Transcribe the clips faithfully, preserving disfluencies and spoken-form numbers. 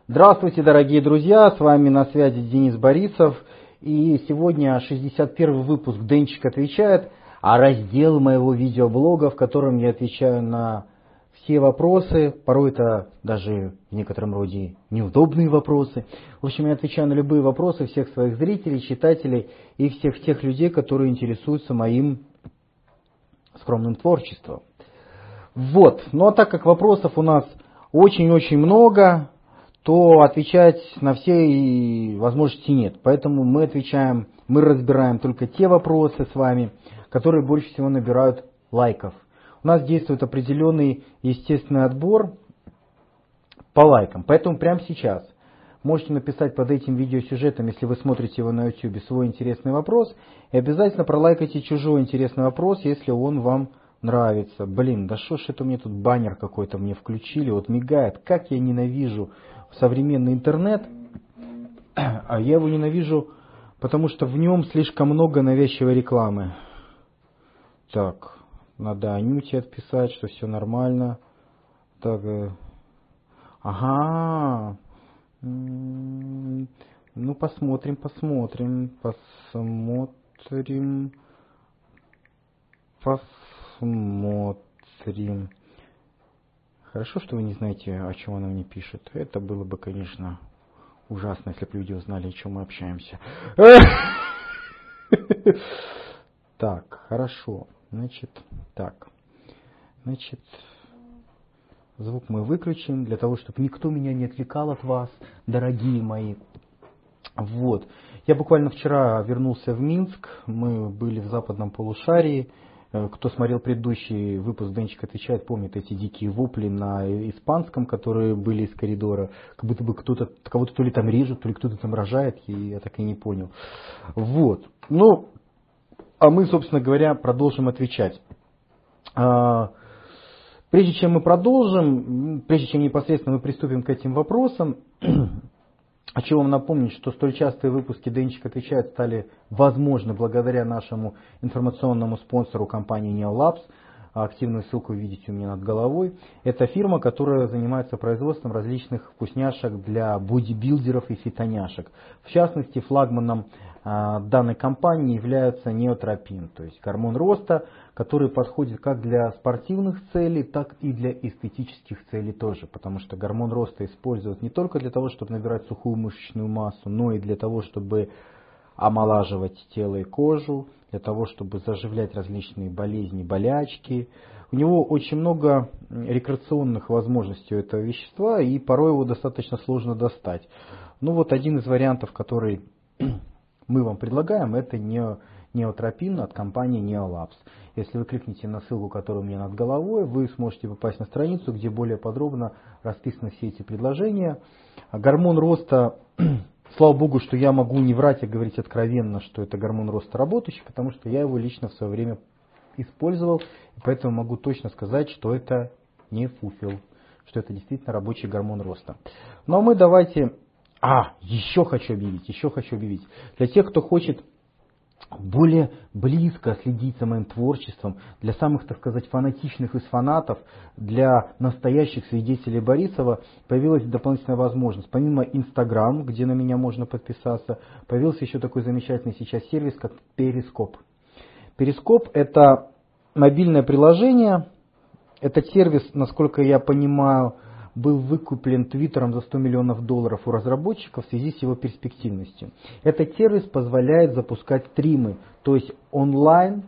Здравствуйте, дорогие друзья, с вами на связи Денис Борисов. И сегодня шестьдесят первый выпуск «Денчик отвечает», а раздел моего видеоблога, в котором я отвечаю на все вопросы, порой это даже в некотором роде неудобные вопросы. В общем, я отвечаю на любые вопросы всех своих зрителей, читателей и всех тех людей, которые интересуются моим скромным творчеством. Вот, ну а так как вопросов у нас очень-очень много, то отвечать на все возможности нет. Поэтому мы отвечаем, мы разбираем только те вопросы с вами, которые больше всего набирают лайков. У нас действует определенный естественный отбор по лайкам. Поэтому прямо сейчас можете написать под этим видеосюжетом, если вы смотрите его на YouTube, свой интересный вопрос. И обязательно пролайкайте чужой интересный вопрос, если он вам нравится. Блин, да что ж это мне тут баннер какой-то мне включили, вот мигает. Как я ненавижу современный интернет, а я его ненавижу, потому что в нем слишком много навязчивой рекламы. Так, надо Анюте отписать, что все нормально. Так, э, ага, ну посмотрим, посмотрим, посмотрим, посмотрим. Хорошо, что вы не знаете, о чем она мне пишет. Это было бы, конечно, ужасно, если бы люди узнали, о чем мы общаемся. Так, хорошо. Значит, так. Значит, звук мы выключим, для того, чтобы никто меня не отвлекал от вас, дорогие мои. Вот. Я буквально вчера вернулся в Минск. Мы были в западном полушарии. Кто смотрел предыдущий выпуск «Денчик отвечает», помнит эти дикие вопли на испанском, которые были из коридора. Как будто бы кто-то, кого-то то ли там режут, то ли кто-то там рожает, и я так и не понял. Вот. Ну, а мы, собственно говоря, продолжим отвечать. Прежде чем мы продолжим, прежде чем непосредственно мы приступим к этим вопросам, хочу вам напомнить, что столь частые выпуски «Денчик отвечает» стали возможны благодаря нашему информационному спонсору компании Neolabs. Активную ссылку видите у меня над головой. Это фирма, которая занимается производством различных вкусняшек для бодибилдеров и фитоняшек. В частности, флагманом данной компании является неотропин, то есть гормон роста, который подходит как для спортивных целей, так и для эстетических целей тоже, потому что гормон роста используют не только для того, чтобы набирать сухую мышечную массу, но и для того, чтобы омолаживать тело и кожу, для того, чтобы заживлять различные болезни, болячки. У него очень много рекреационных возможностей у этого вещества, и порой его достаточно сложно достать. Ну вот один из вариантов, который мы вам предлагаем, это неотропин от компании Neolabs. Если вы кликните на ссылку, которая у меня над головой, вы сможете попасть на страницу, где более подробно расписаны все эти предложения. Гормон роста, слава богу, что я могу не врать и говорить откровенно, что это гормон роста работающий, потому что я его лично в свое время использовал, и поэтому могу точно сказать, что это не фуфел, что это действительно рабочий гормон роста. Ну а мы давайте... А, еще хочу объявить, еще хочу объявить. Для тех, кто хочет более близко следить за моим творчеством, для самых, так сказать, фанатичных из фанатов, для настоящих свидетелей Борисова, появилась дополнительная возможность. Помимо Instagram, где на меня можно подписаться, появился еще такой замечательный сейчас сервис, как Periscope. Periscope — это мобильное приложение, этот сервис, насколько я понимаю, был выкуплен Твиттером за сто миллионов долларов у разработчиков в связи с его перспективностью. Этот сервис позволяет запускать стримы, то есть онлайн,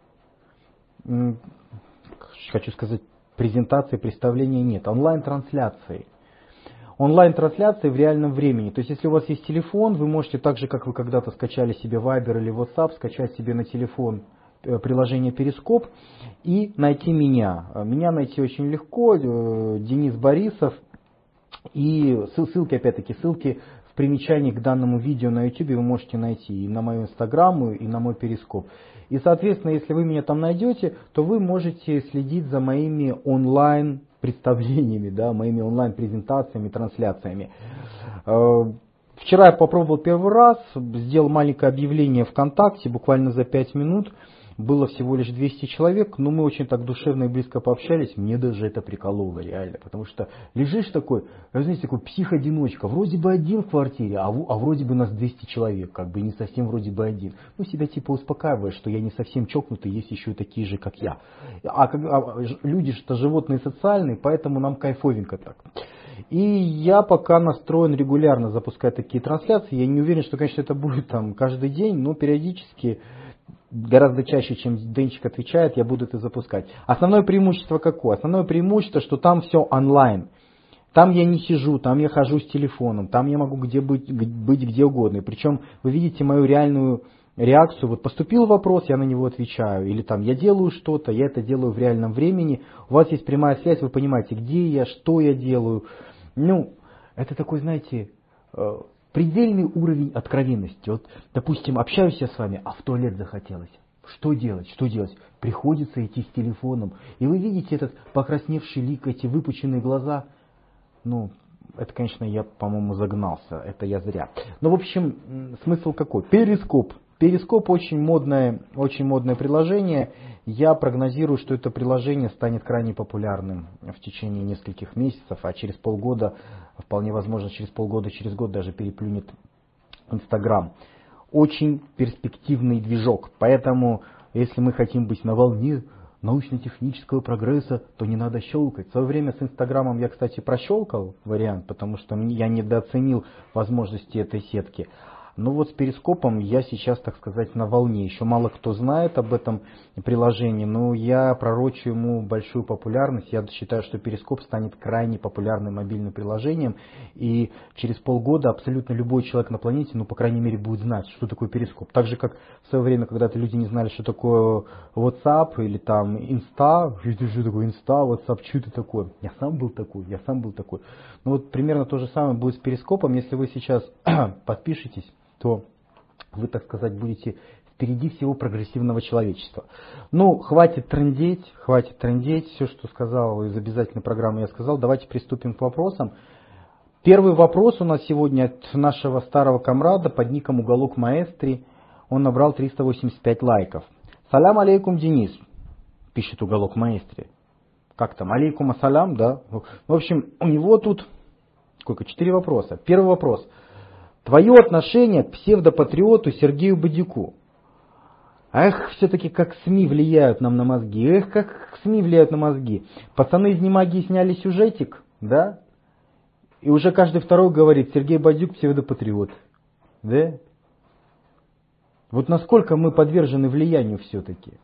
хочу сказать, презентации, представления нет, онлайн-трансляции. Онлайн-трансляции в реальном времени. То есть если у вас есть телефон, вы можете так же, как вы когда-то скачали себе Viber или WhatsApp, скачать себе на телефон приложение Перископ и найти меня. Меня найти очень легко, Денис Борисов, и ссылки, опять-таки, ссылки в примечании к данному видео на YouTube вы можете найти и на мою Инстаграм, и на мой Перископ. И, соответственно, если вы меня там найдете, то вы можете следить за моими онлайн представлениями, да, моими онлайн презентациями, трансляциями. Вчера я попробовал первый раз, сделал маленькое объявление ВКонтакте, буквально за пять минут. было всего лишь двести человек, но мы очень так душевно и близко пообщались, мне даже это прикололо реально, потому что лежишь такой, знаете, такой псих-одиночка, вроде бы один в квартире, а, в, а вроде бы нас двести человек, как бы не совсем вроде бы один. Ну, себя типа успокаиваешь, что я не совсем чокнутый, есть еще и такие же, как я. А, а люди что животные социальные, поэтому нам кайфовенько так. И я пока настроен регулярно запускать такие трансляции. Я не уверен, что, конечно, это будет там каждый день, но периодически, гораздо чаще, чем Денчик отвечает, я буду это запускать. Основное преимущество какое? Основное преимущество, что там все онлайн. Там я не сижу, там я хожу с телефоном, там я могу где быть, быть где угодно. И причем вы видите мою реальную реакцию. Вот поступил вопрос, я на него отвечаю. Или там я делаю что-то, я это делаю в реальном времени. У вас есть прямая связь, вы понимаете, где я, что я делаю. Ну, это такой, знаете, предельный уровень откровенности. Вот, допустим, общаюсь я с вами, а в туалет захотелось. Что делать? Что делать? Приходится идти с телефоном. И вы видите этот покрасневший лик, эти выпученные глаза. Ну, это, конечно, я, по-моему, загнался. Это я зря. Но, в общем, смысл какой? Перископ. Перископ очень модное, очень модное приложение. Я прогнозирую, что это приложение станет крайне популярным в течение нескольких месяцев, а через полгода, вполне возможно, через полгода, через год даже переплюнет Инстаграм. Очень перспективный движок. Поэтому, если мы хотим быть на волне научно-технического прогресса, то не надо щелкать. В свое время с Инстаграмом я, кстати, прощелкал вариант, потому что я недооценил возможности этой сетки. Но вот с Перископом я сейчас, так сказать, на волне. Еще мало кто знает об этом приложении, но я пророчу ему большую популярность. Я считаю, что Перископ станет крайне популярным мобильным приложением. И через полгода абсолютно любой человек на планете, ну, по крайней мере, будет знать, что такое Перископ. Так же, как в свое время, когда-то люди не знали, что такое WhatsApp или там Insta. Что такое Insta, WhatsApp, что это такое? Я сам был такой, я сам был такой. Ну вот примерно то же самое будет с Перископом. Если вы сейчас подпишетесь, то вы, так сказать, будете впереди всего прогрессивного человечества. Ну, хватит трындеть, хватит трындеть. Все, что сказал из обязательной программы, я сказал. Давайте приступим к вопросам. Первый вопрос у нас сегодня от нашего старого комрада под ником Уголок Маэстри. Он набрал триста восемьдесят пять лайков. Салям алейкум, Денис, пишет Уголок Маэстри. Как там? Алейкум ассалям, да? В общем, у него тут сколько? Четыре вопроса. Первый вопрос. Твое отношение к псевдопатриоту Сергею Бодюку. Эх, все-таки как СМИ влияют нам на мозги. Эх, как СМИ влияют на мозги. Пацаны из «Немагии» сняли сюжетик, да? И уже каждый второй говорит, Сергей Бодюк псевдопатриот. Да? Вот насколько мы подвержены влиянию все-таки.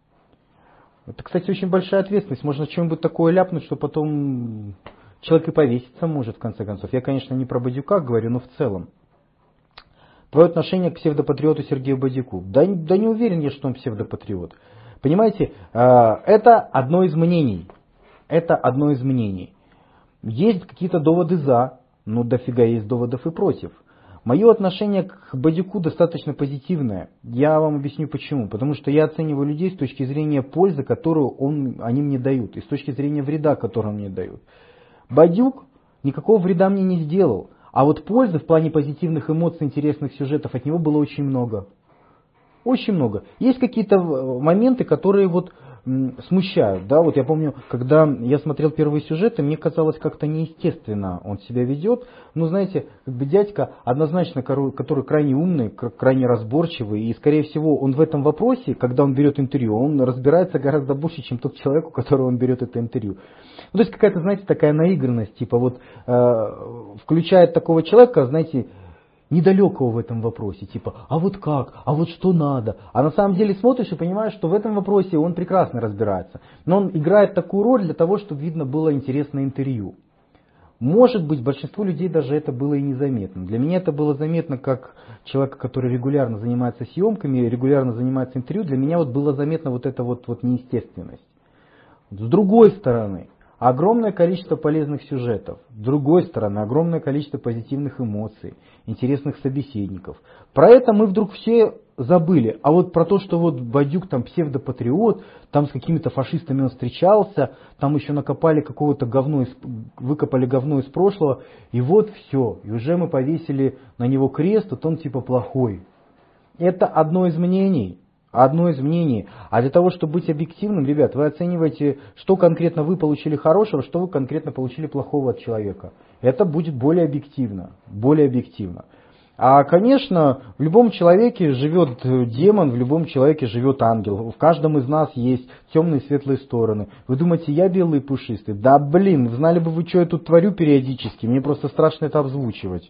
Это, кстати, очень большая ответственность. Можно что-нибудь такое ляпнуть, что потом человек и повеситься может, в конце концов. Я, конечно, не про Бодюка говорю, но в целом. Твое отношение к псевдопатриоту Сергею Бодюку. Да, да не уверен я, что он псевдопатриот. Понимаете, это одно из мнений. Это одно из мнений. Есть какие-то доводы за, но дофига есть доводов и против. Мое отношение к Бодюку достаточно позитивное. Я вам объясню почему. Потому что я оцениваю людей с точки зрения пользы, которую он, они мне дают, и с точки зрения вреда, который он мне дают. Бодюк никакого вреда мне не сделал. А вот пользы в плане позитивных эмоций, интересных сюжетов от него было очень много. Очень много. Есть какие-то моменты, которые вот м, смущают. Да? Вот я помню, когда я смотрел первые сюжеты, мне казалось как-то неестественно он себя ведет. Ну, знаете, как бы дядька однозначно, который крайне умный, крайне разборчивый. И, скорее всего, он в этом вопросе, когда он берет интервью, он разбирается гораздо больше, чем тот человек, у которого он берет это интервью. Ну, то есть какая-то, знаете, такая наигранность, типа вот э, включает такого человека, знаете, недалекого в этом вопросе, типа, а вот как, а вот что надо. А на самом деле смотришь и понимаешь, что в этом вопросе он прекрасно разбирается. Но он играет такую роль для того, чтобы видно было интересное интервью. Может быть, большинству людей даже это было и незаметно. Для меня это было заметно как человека, который регулярно занимается съемками, регулярно занимается интервью. Для меня вот было заметно вот эта вот, вот неестественность. С другой стороны, огромное количество полезных сюжетов. С другой стороны, огромное количество позитивных эмоций, интересных собеседников. Про это мы вдруг все забыли. А вот про то, что вот Бодюк там псевдопатриот, там с какими-то фашистами он встречался, там еще накопали какого-то говно, из, выкопали говно из прошлого, и вот все. И уже мы повесили на него крест, вот он типа плохой. Это одно из мнений. одно из мнений. А для того, чтобы быть объективным, ребят, вы оцениваете, что конкретно вы получили хорошего, что вы конкретно получили плохого от человека. Это будет более объективно, более объективно. А, конечно, в любом человеке живет демон, в любом человеке живет ангел. В каждом из нас есть темные и светлые стороны. Вы думаете, я белый и пушистый? Да блин, знали бы вы, что я тут творю периодически. Мне просто страшно это озвучивать.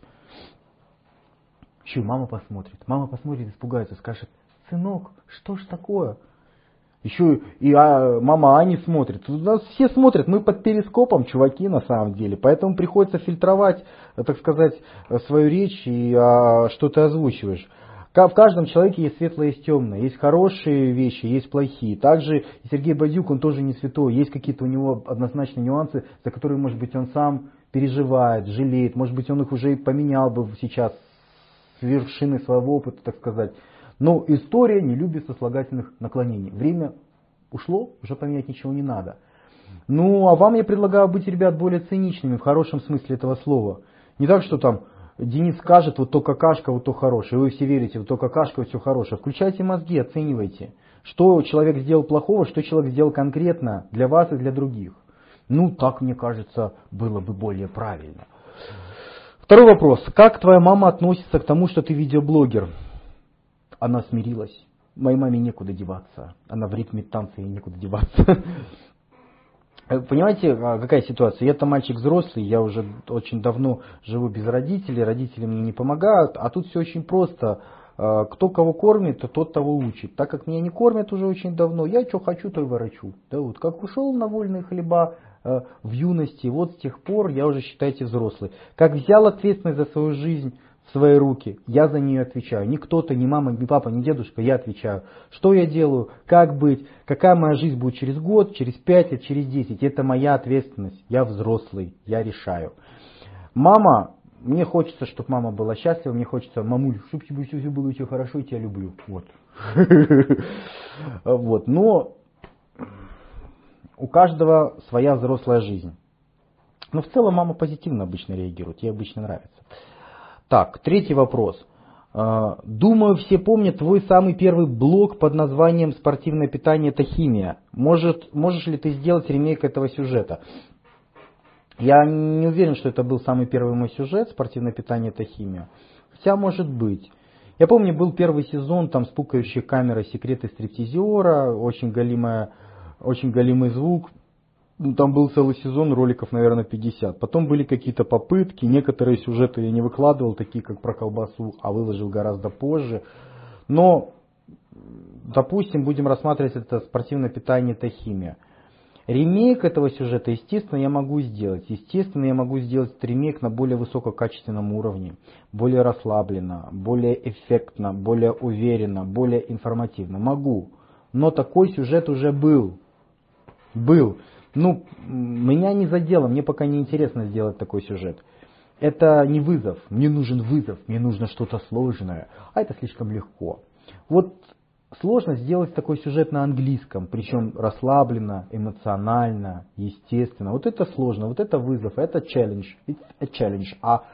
Еще и мама посмотрит. Мама посмотрит, испугается, скажет: сынок, что ж такое? Еще и а, мама Ани смотрит. У нас все смотрят, мы под перископом, чуваки, на самом деле. Поэтому приходится фильтровать, так сказать, свою речь и а, что ты озвучиваешь. В каждом человеке есть светлое, есть темное. Есть хорошие вещи, есть плохие. Также и Сергей Бадюк, он тоже не святой. Есть какие-то у него однозначные нюансы, за которые, может быть, он сам переживает, жалеет. Может быть, он их уже и поменял бы сейчас с вершины своего опыта, так сказать. Но история не любит сослагательных наклонений. Время ушло, уже поменять ничего не надо. Ну, а вам я предлагаю быть, ребят, более циничными, в хорошем смысле этого слова. Не так, что там Денис скажет, вот то какашка, вот то хорошее. Вы все верите, вот то какашка, вот все хорошее. Включайте мозги, оценивайте. Что человек сделал плохого, что человек сделал конкретно для вас и для других. Ну, так, мне кажется, было бы более правильно. Второй вопрос. Как твоя мама относится к тому, что ты видеоблогер? Она смирилась. Моей маме некуда деваться. Она в ритме танца, ей некуда деваться. Понимаете, какая ситуация? Я-то мальчик взрослый, я уже очень давно живу без родителей, родители мне не помогают, а тут все очень просто. Кто кого кормит, тот того учит. Так как меня не кормят уже очень давно, я что хочу, то и ворочу. Да, вот как ушел на вольные хлеба в юности, вот с тех пор я уже, считайте, взрослый. Как взял ответственность за свою жизнь в свои руки, я за нее отвечаю. Не кто-то, не мама, не папа, не дедушка, я отвечаю. Что я делаю, как быть, какая моя жизнь будет через год, через пять лет, через десять. Это моя ответственность. Я взрослый, я решаю. Мама, мне хочется, чтобы мама была счастлива, мне хочется, мамуль, чтобы тебе все было у тебя хорошо, я тебя люблю. Вот. Вот. Но у каждого своя взрослая жизнь. Но в целом мама позитивно обычно реагирует, ей обычно нравится. Так, третий вопрос. Думаю, все помнят твой самый первый блог под названием «Спортивное питание – это химия». Может, можешь ли ты сделать ремейк этого сюжета? Я не уверен, что это был самый первый мой сюжет «Спортивное питание – это химия». Хотя, может быть. Я помню, был первый сезон, там с пукающей камерой «Секреты стриптизера», очень, галимая, очень галимый звук. Ну, там был целый сезон, роликов, наверное, пятьдесят. Потом были какие-то попытки, некоторые сюжеты я не выкладывал, такие как про колбасу, а выложил гораздо позже. Но, допустим, будем рассматривать это «Спортивное питание – это химия». Ремейк этого сюжета, естественно, я могу сделать. Естественно, я могу сделать ремейк на более высококачественном уровне, более расслабленно, более эффектно, более уверенно, более информативно. Могу. Но такой сюжет уже был. Был. Ну, меня не задело, мне пока не интересно сделать такой сюжет. Это не вызов, мне нужен вызов, мне нужно что-то сложное, а это слишком легко. Вот сложно сделать такой сюжет на английском, причем расслабленно, эмоционально, естественно. Вот это сложно, вот это вызов, это challenge, it's a challenge. А,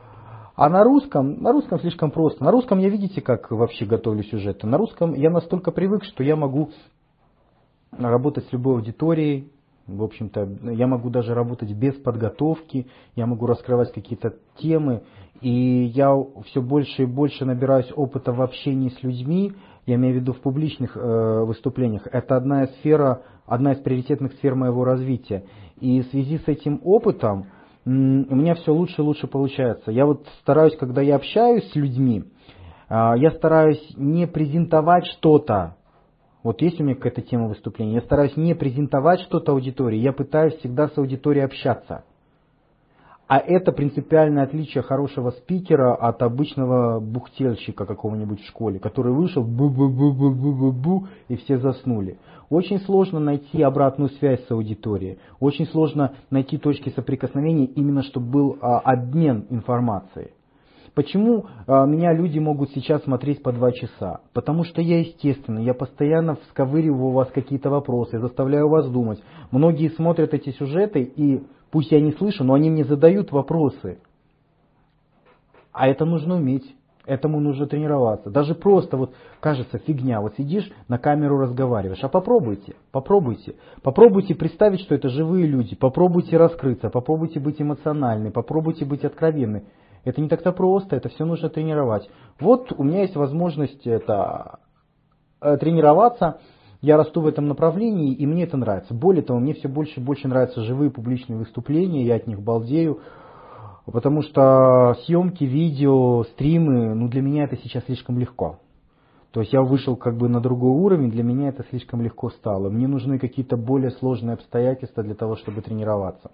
а на русском, на русском слишком просто. На русском я видите, как вообще готовлю сюжеты. На русском я настолько привык, что я могу работать с любой аудиторией. В общем-то, я могу даже работать без подготовки, я могу раскрывать какие-то темы, и я все больше и больше набираюсь опыта в общении с людьми, я имею в виду в публичных э, выступлениях. Это одна из сфер, одна из приоритетных сфер моего развития. И в связи с этим опытом м, у меня все лучше и лучше получается. Я вот стараюсь, когда я общаюсь с людьми, э, я стараюсь не презентовать что-то. Вот есть у меня какая-то тема выступления, я стараюсь не презентовать что-то аудитории, я пытаюсь всегда с аудиторией общаться. А это принципиальное отличие хорошего спикера от обычного бухтельщика какого-нибудь в школе, который вышел бу-бу-бу-бу-бу-бу-бу и все заснули. Очень сложно найти обратную связь с аудиторией, очень сложно найти точки соприкосновения, именно чтобы был а, обмен информацией. Почему а, меня люди могут сейчас смотреть по два часа? Потому что я, естественно, я постоянно всковыриваю у вас какие-то вопросы, я заставляю вас думать. Многие смотрят эти сюжеты, и пусть я не слышу, но они мне задают вопросы. А это нужно уметь. Этому нужно тренироваться. Даже просто вот кажется фигня. Вот сидишь, на камеру разговариваешь. А попробуйте, попробуйте. Попробуйте представить, что это живые люди. Попробуйте раскрыться, попробуйте быть эмоциональны, попробуйте быть откровенны. Это не так-то просто, это все нужно тренировать. Вот у меня есть возможность это, тренироваться. Я расту в этом направлении, и мне это нравится. Более того, мне все больше и больше нравятся живые публичные выступления, я от них балдею. Потому что съемки, видео, стримы, ну для меня это сейчас слишком легко. То есть я вышел как бы на другой уровень, для меня это слишком легко стало. Мне нужны какие-то более сложные обстоятельства для того, чтобы тренироваться.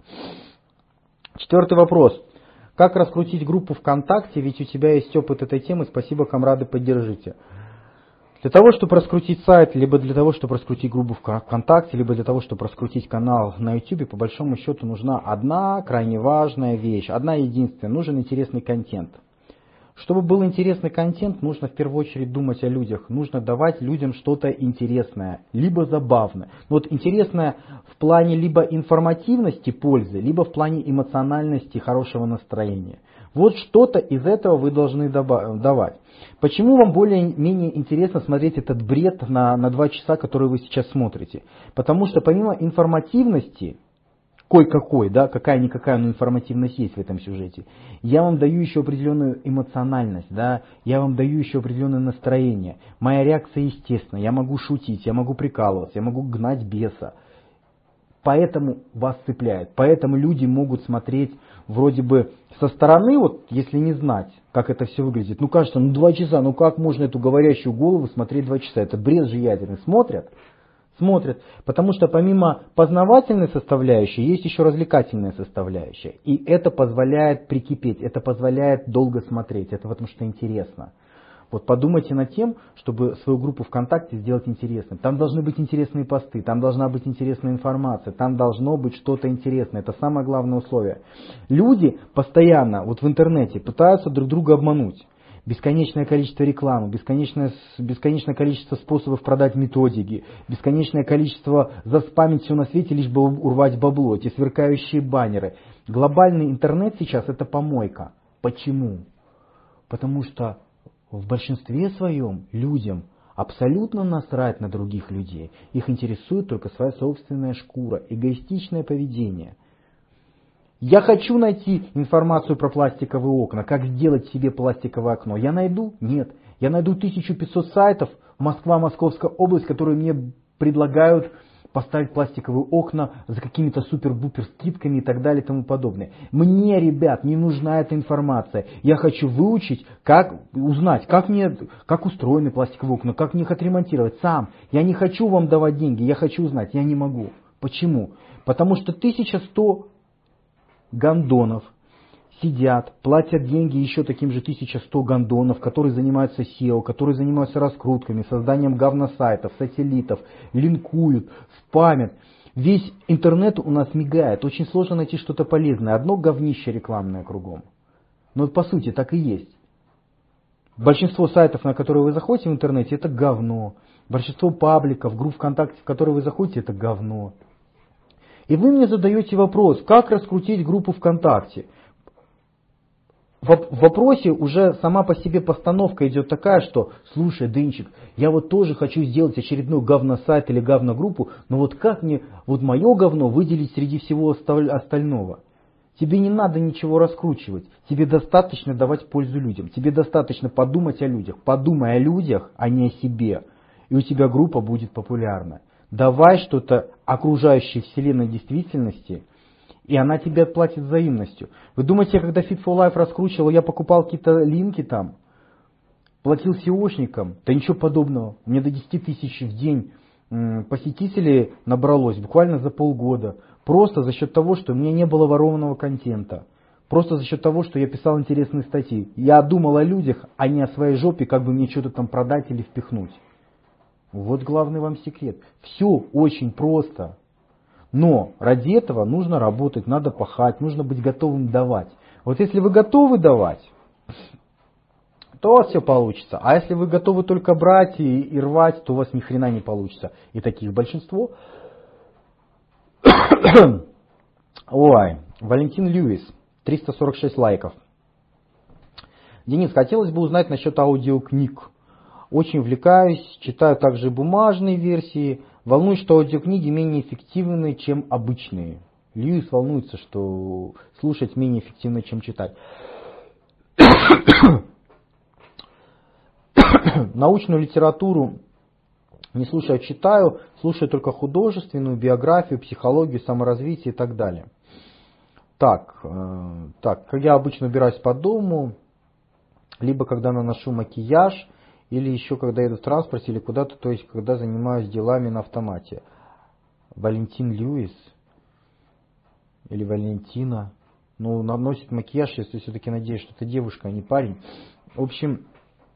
Четвертый вопрос. Как раскрутить группу ВКонтакте, ведь у тебя есть опыт этой темы, спасибо, комрады, поддержите. Для того, чтобы раскрутить сайт, либо для того, чтобы раскрутить группу ВКонтакте, либо для того, чтобы раскрутить канал на YouTube, по большому счету нужна одна крайне важная вещь, одна единственная, нужен интересный контент. Чтобы был интересный контент, нужно в первую очередь думать о людях, нужно давать людям что-то интересное, либо забавное. Вот интересное в плане либо информативности, пользы, либо в плане эмоциональности, хорошего настроения. Вот что-то из этого вы должны давать. Почему вам более-менее интересно смотреть этот бред на, на два часа, который вы сейчас смотрите? Потому что помимо информативности, кой-какой, да, какая-никакая, но информативность есть в этом сюжете, я вам даю еще определенную эмоциональность, да, я вам даю еще определенное настроение. Моя реакция естественна, я могу шутить, я могу прикалываться, я могу гнать беса. Поэтому вас цепляет, поэтому люди могут смотреть вроде бы со стороны, вот если не знать, как это все выглядит. Ну кажется, ну два часа, ну как можно эту говорящую голову смотреть два часа? Это бред же ядерный. Смотрят? Смотрят. Потому что помимо познавательной составляющей, есть еще развлекательная составляющая. И это позволяет прикипеть, это позволяет долго смотреть, это потому что интересно. Вот подумайте над тем, чтобы свою группу ВКонтакте сделать интересной. Там должны быть интересные посты, там должна быть интересная информация, там должно быть что-то интересное. Это самое главное условие. Люди постоянно вот в интернете пытаются друг друга обмануть. Бесконечное количество рекламы, бесконечное, бесконечное количество способов продать методики, бесконечное количество заспамить все на свете, лишь бы урвать бабло, эти сверкающие баннеры. Глобальный интернет сейчас это помойка. Почему? Потому что в большинстве своем людям абсолютно насрать на других людей. Их интересует только своя собственная шкура, эгоистичное поведение. Я хочу найти информацию про пластиковые окна, как сделать себе пластиковое окно. Я найду? Нет. Я найду тысячу пятьсот сайтов, Москва, Московская область, которые мне предлагают поставить пластиковые окна за какими-то супер-бупер скидками и так далее и тому подобное. Мне, ребят, не нужна эта информация. Я хочу выучить, как узнать, как, мне, как устроены пластиковые окна, как мне их отремонтировать сам. Я не хочу вам давать деньги, я хочу узнать, я не могу. Почему? Потому что тысяча сто гондонов сидят, платят деньги еще таким же тысяча сто гондонов, которые занимаются сео, которые занимаются раскрутками, созданием говносайтов, сателлитов, линкуют, спамят. Весь интернет у нас мигает, очень сложно найти что-то полезное. Одно говнище рекламное кругом. Но по сути так и есть. Большинство сайтов, на которые вы заходите в интернете, это говно. Большинство пабликов, групп ВКонтакте, в которые вы заходите, это говно. И вы мне задаете вопрос, как раскрутить группу ВКонтакте? В вопросе уже сама по себе постановка идет такая, что, слушай, Дынчик, я вот тоже хочу сделать очередной говносайт или говногруппу, но вот как мне вот мое говно выделить среди всего остального? Тебе не надо ничего раскручивать, тебе достаточно давать пользу людям, тебе достаточно подумать о людях. Подумай о людях, а не о себе, и у тебя группа будет популярна. Давай что-то окружающей вселенной действительности, и она тебе отплатит взаимностью. Вы думаете, когда Fit for Life раскручивал, я покупал какие-то линки там, платил сеошникам? Да ничего подобного. Мне до десяти тысяч в день посетителей набралось буквально за полгода. Просто за счет того, что у меня не было ворованного контента. Просто за счет того, что я писал интересные статьи. Я думал о людях, а не о своей жопе, как бы мне что-то там продать или впихнуть. Вот главный вам секрет. Все очень просто. Но ради этого нужно работать, надо пахать, нужно быть готовым давать. Вот если вы готовы давать, то у вас все получится. А если вы готовы только брать и, и рвать, то у вас ни хрена не получится. И таких большинство. Ой, Валентин Льюис, триста сорок шесть лайков. Денис, хотелось бы узнать насчет аудиокниг. Очень увлекаюсь, читаю также бумажные версии. Волнуюсь, что аудиокниги менее эффективны, чем обычные. Льюис волнуется, что слушать менее эффективно, чем читать. Научную литературу не слушаю, а читаю. Слушаю только художественную, биографию, психологию, саморазвитие и так далее. Так, э, так, как я обычно убираюсь по дому, либо когда наношу макияж, или еще когда еду в транспорте, или куда-то, то есть когда занимаюсь делами на автомате. Валентин Льюис или Валентина, ну, наносит макияж, если все-таки надеюсь, что это девушка, а не парень. В общем,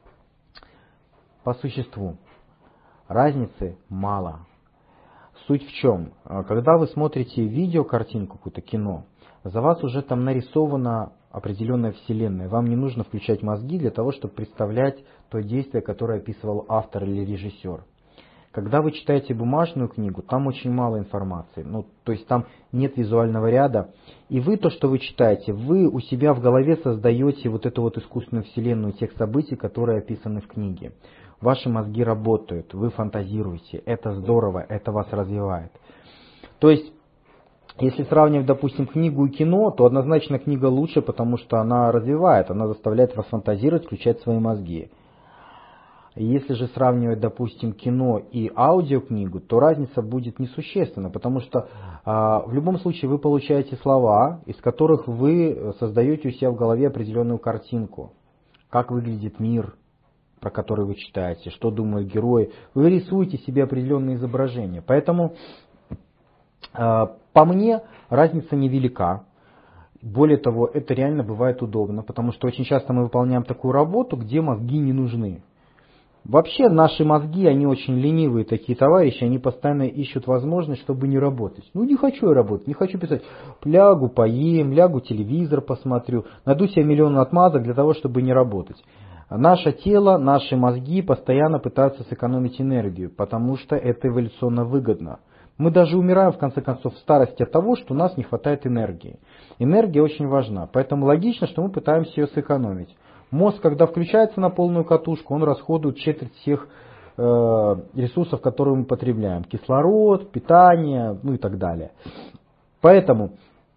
по существу, разницы мало. Суть в чем? Когда вы смотрите видео, картинку, какое-то кино, за вас уже там нарисована определенная вселенная. Вам не нужно включать мозги для того, чтобы представлять то действие, которое описывал автор или режиссер. Когда вы читаете бумажную книгу, там очень мало информации. Ну, то есть там нет визуального ряда. И вы то, что вы читаете, вы у себя в голове создаете вот эту вот искусственную вселенную тех событий, которые описаны в книге. Ваши мозги работают, вы фантазируете. Это здорово, это вас развивает. То есть, если сравнивать, допустим, книгу и кино, то однозначно книга лучше, потому что она развивает, она заставляет вас фантазировать, включать свои мозги. Если же сравнивать, допустим, кино и аудиокнигу, то разница будет несущественна, потому что а, в любом случае вы получаете слова, из которых вы создаете у себя в голове определенную картинку. Как выглядит мир, про который вы читаете, что думают герои. Вы рисуете себе определенные изображения. Поэтому, а, по мне, разница невелика. Более того, это реально бывает удобно, потому что очень часто мы выполняем такую работу, где мозги не нужны. Вообще наши мозги, они очень ленивые такие товарищи, они постоянно ищут возможность, чтобы не работать. Ну не хочу я работать, не хочу писать. Лягу, поем, лягу, телевизор посмотрю, найду себе миллион отмазок для того, чтобы не работать. Наше тело, наши мозги постоянно пытаются сэкономить энергию, потому что это эволюционно выгодно. Мы даже умираем в конце концов в старости от того, что у нас не хватает энергии. Энергия очень важна, поэтому логично, что мы пытаемся ее сэкономить. Мозг, когда включается на полную катушку, он расходует четверть всех э, ресурсов, которые мы потребляем. Кислород, питание, ну и так далее. Поэтому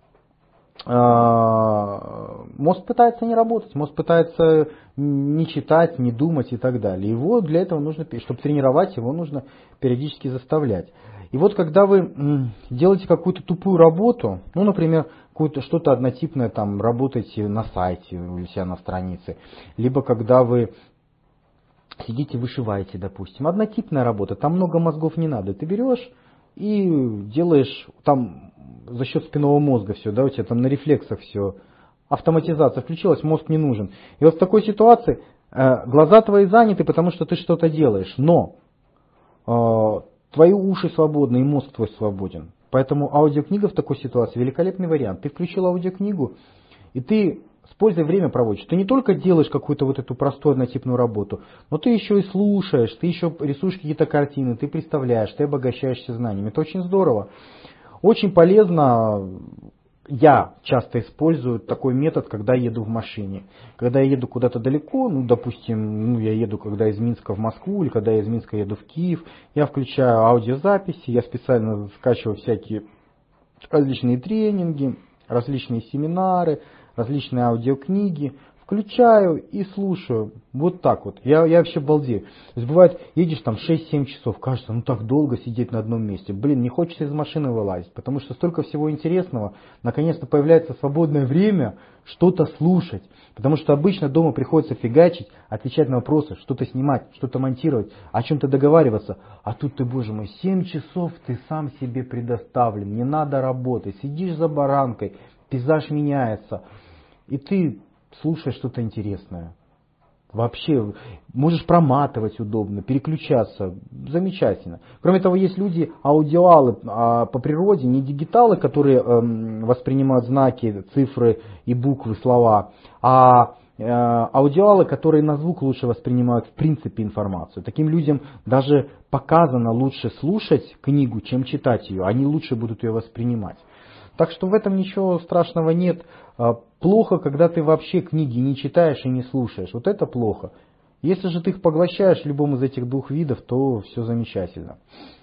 э, мозг пытается не работать, мозг пытается не читать, не думать и так далее. Его для этого нужно, чтобы тренировать, его нужно периодически заставлять. И вот когда вы делаете какую-то тупую работу, ну, например, какое-то что-то однотипное, там, работаете на сайте у себя на странице, либо когда вы сидите, вышиваете, допустим, однотипная работа, там много мозгов не надо, ты берешь и делаешь там за счет спинного мозга все, да, у тебя там на рефлексах все, автоматизация включилась, мозг не нужен. И вот в такой ситуации э, глаза твои заняты, потому что ты что-то делаешь, но э, твои уши свободны и мозг твой свободен. Поэтому аудиокнига в такой ситуации великолепный вариант. Ты включил аудиокнигу, и ты с пользой время проводишь. Ты не только делаешь какую-то вот эту простую однотипную работу, но ты еще и слушаешь, ты еще рисуешь какие-то картины, ты представляешь, ты обогащаешься знаниями. Это очень здорово. Очень полезно. Я часто использую такой метод, когда еду в машине. Когда я еду куда-то далеко, ну, допустим, ну, я еду когда из Минска в Москву, или когда я из Минска еду в Киев, я включаю аудиозаписи, я специально скачиваю всякие различные тренинги, различные семинары, различные аудиокниги, включаю и слушаю. Вот так вот. Я, я вообще балдею. То есть бывает, едешь там шесть-семь часов, кажется, ну так долго сидеть на одном месте. Блин, не хочется из машины вылазить, потому что столько всего интересного. Наконец-то появляется свободное время что-то слушать. Потому что обычно дома приходится фигачить, отвечать на вопросы, что-то снимать, что-то монтировать, о чем-то договариваться. А тут ты, боже мой, семь часов ты сам себе предоставлен, не надо работать, сидишь за баранкой, пейзаж меняется, и ты слушаешь что-то интересное. Вообще, можешь проматывать удобно, переключаться. Замечательно. Кроме того, есть люди, аудиалы а, по природе, не дигиталы, которые эм, воспринимают знаки, цифры и буквы, слова, а аудиалы, которые на звук лучше воспринимают в принципе информацию. Таким людям даже показано лучше слушать книгу, чем читать ее. Они лучше будут ее воспринимать. Так что в этом ничего страшного нет. Плохо, когда ты вообще книги не читаешь и не слушаешь. Вот это плохо. Если же ты их поглощаешь в любом из этих двух видов, то все замечательно.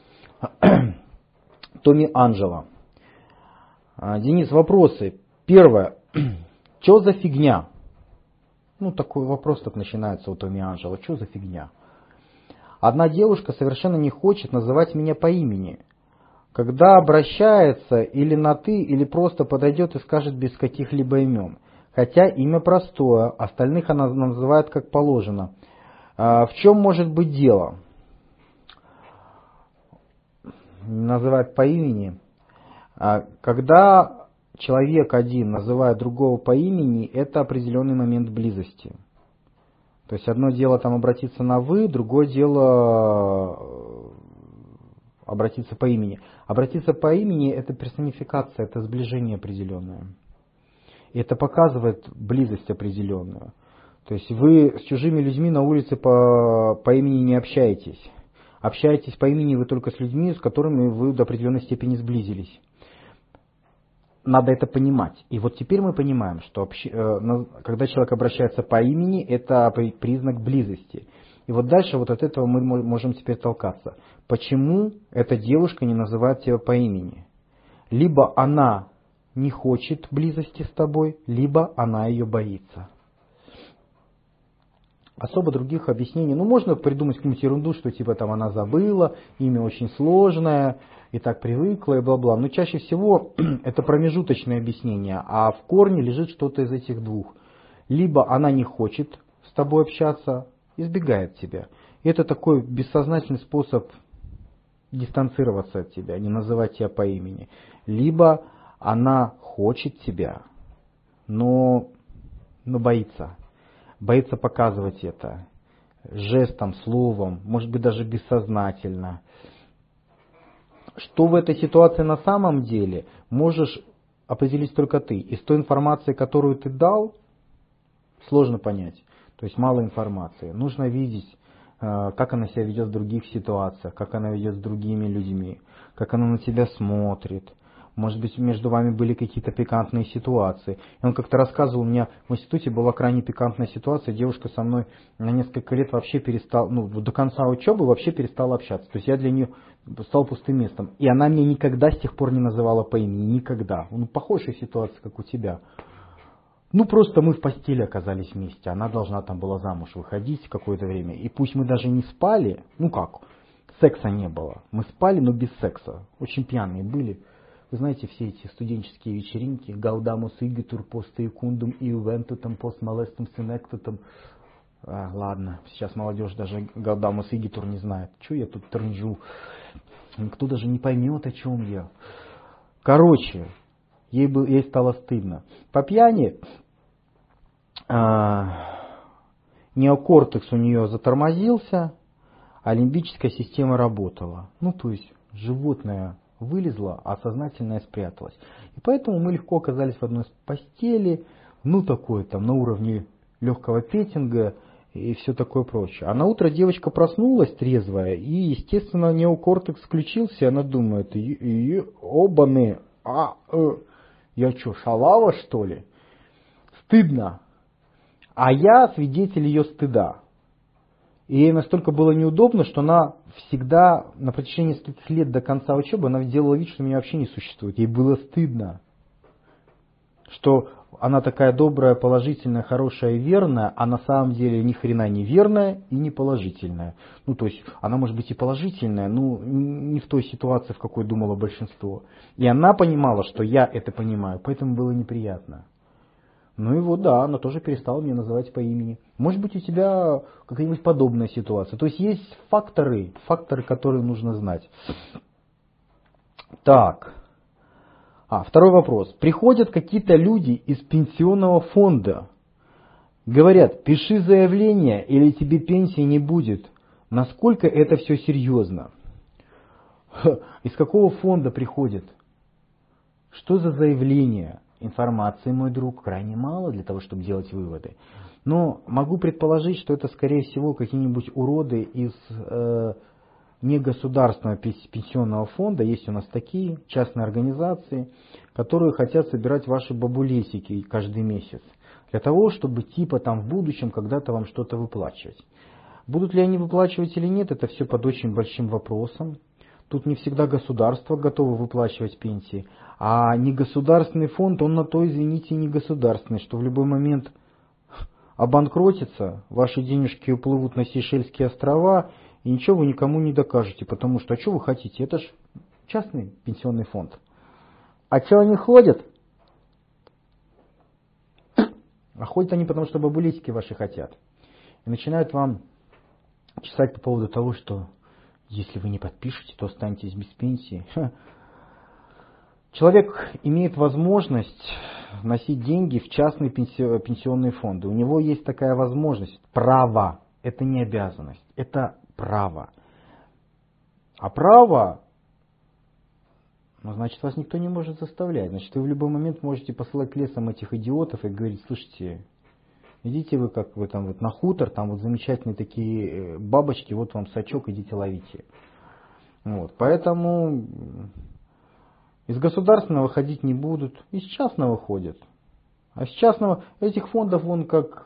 Томми Анджело. Денис, вопросы. Первое. Что за фигня? Ну, такой вопрос так начинается у Томми Анджело. Что за фигня? Одна девушка совершенно не хочет называть меня по имени. Когда обращается или на ты, или просто подойдет и скажет без каких-либо имен. Хотя имя простое, остальных она называет как положено. В чем может быть дело? Называть по имени. Когда человек один называет другого по имени, это определенный момент близости. То есть одно дело там обратиться на вы, другое дело обратиться по имени. Обратиться по имени — это персонификация, это сближение определенное. И это показывает близость определенную. То есть вы с чужими людьми на улице по, по имени не общаетесь. Общаетесь по имени вы только с людьми, с которыми вы до определенной степени сблизились. Надо это понимать. И вот теперь мы понимаем, что общ... когда человек обращается по имени, это признак близости. И вот дальше вот от этого мы можем теперь толкаться. Почему эта девушка не называет тебя по имени? Либо она не хочет близости с тобой, либо она ее боится. Особо других объяснений. Ну, можно придумать какую-нибудь ерунду, что типа там она забыла, имя очень сложное, и так привыкла, и бла-бла. Но чаще всего это промежуточное объяснение, а в корне лежит что-то из этих двух. Либо она не хочет с тобой общаться, избегает тебя. И это такой бессознательный способ дистанцироваться от тебя, не называть тебя по имени. Либо она хочет тебя, но, но боится. Боится показывать это жестом, словом, может быть даже бессознательно. Что в этой ситуации на самом деле, можешь определить только ты. Из той информации, которую ты дал, сложно понять. То есть мало информации. Нужно видеть, как она себя ведет в других ситуациях, как она ведет с другими людьми, как она на тебя смотрит. Может быть, между вами были какие-то пикантные ситуации. И он как-то рассказывал, у меня в институте была крайне пикантная ситуация. Девушка со мной на несколько лет вообще перестала, ну, до конца учебы вообще перестала общаться. То есть я для нее стал пустым местом. И она меня никогда с тех пор не называла по имени. Никогда. Ну, похожая ситуация, как у тебя. Ну, просто мы в постели оказались вместе. Она должна там была замуж выходить какое-то время. И пусть мы даже не спали, ну как, секса не было. Мы спали, но без секса. Очень пьяные были. Вы знаете, все эти студенческие вечеринки, гаудамус игитур пост иундум иувентутам пост малестум синектутам. А, ладно, сейчас молодежь даже гаудамус игитур не знает. Че я тут трынжу? Никто даже не поймет, о чем я. Короче, ей, был, ей стало стыдно. По пьяни а, неокортекс у нее затормозился, а лимбическая система работала. Ну, то есть животное вылезла, а сознательное спряталось. И поэтому мы легко оказались в одной постели, ну такое там на уровне легкого петинга и все такое прочее. А на утро девочка проснулась трезвая, и, естественно, неокортекс включился, и она думает, обаны, а, э, я что, шалава что ли? Стыдно. А я свидетель ее стыда. И ей настолько было неудобно, что она всегда на протяжении нескольких лет до конца учебы она делала вид, что меня вообще не существует. Ей было стыдно, что она такая добрая, положительная, хорошая и верная, а на самом деле ни хрена не верная и не положительная. Ну, то есть она может быть и положительная, но не в той ситуации, в какой думало большинство. И она понимала, что я это понимаю, поэтому было неприятно. Ну и вот, да, она тоже перестала меня называть по имени. Может быть, у тебя какая-нибудь подобная ситуация. То есть есть факторы, факторы, которые нужно знать. Так. А, второй вопрос. Приходят какие-то люди из пенсионного фонда. Говорят, пиши заявление, или тебе пенсии не будет. Насколько это все серьезно? Из какого фонда приходят? Что за заявление? Информации, мой друг, крайне мало для того, чтобы делать выводы. Но могу предположить, что это скорее всего какие-нибудь уроды из э, негосударственного пенсионного фонда. Есть у нас такие частные организации, которые хотят собирать ваши бабулесики каждый месяц. Для того, чтобы типа там в будущем когда-то вам что-то выплачивать. Будут ли они выплачивать или нет, это все под очень большим вопросом. Тут не всегда государство готово выплачивать пенсии. А негосударственный фонд, он на то, извините, не государственный, что в любой момент обанкротится, ваши денежки уплывут на Сейшельские острова, и ничего вы никому не докажете, потому что, а что вы хотите, это же частный пенсионный фонд. А что они ходят? А ходят они потому, что бабулетики ваши хотят. И начинают вам чесать по поводу того, что если вы не подпишете, то останетесь без пенсии. Ха. Человек имеет возможность вносить деньги в частные пенсионные фонды. У него есть такая возможность, право. Это не обязанность, это право. А право, ну, значит, вас никто не может заставлять. Значит, вы в любой момент можете посылать лесом этих идиотов и говорить: слушайте, идите вы как вы там вот на хутор, там вот замечательные такие бабочки, вот вам сачок, идите ловите. Вот, поэтому из государственного ходить не будут, из частного ходят. А из частного этих фондов вон как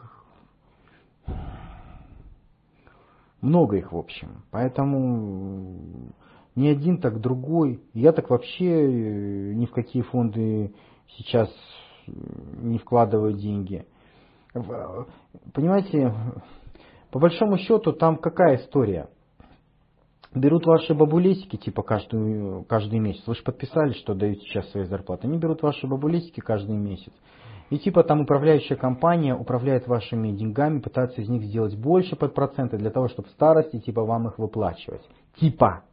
много их в общем. Поэтому ни один, так другой. Я так вообще ни в какие фонды сейчас не вкладываю деньги. Понимаете, по большому счету там какая история? Берут ваши бабулесики типа каждый, каждый месяц. Вы же подписали, что даете сейчас свои зарплаты. Они берут ваши бабулесики каждый месяц. И типа там управляющая компания управляет вашими деньгами, пытается из них сделать больше под проценты для того, чтобы в старости типа вам их выплачивать. Типа.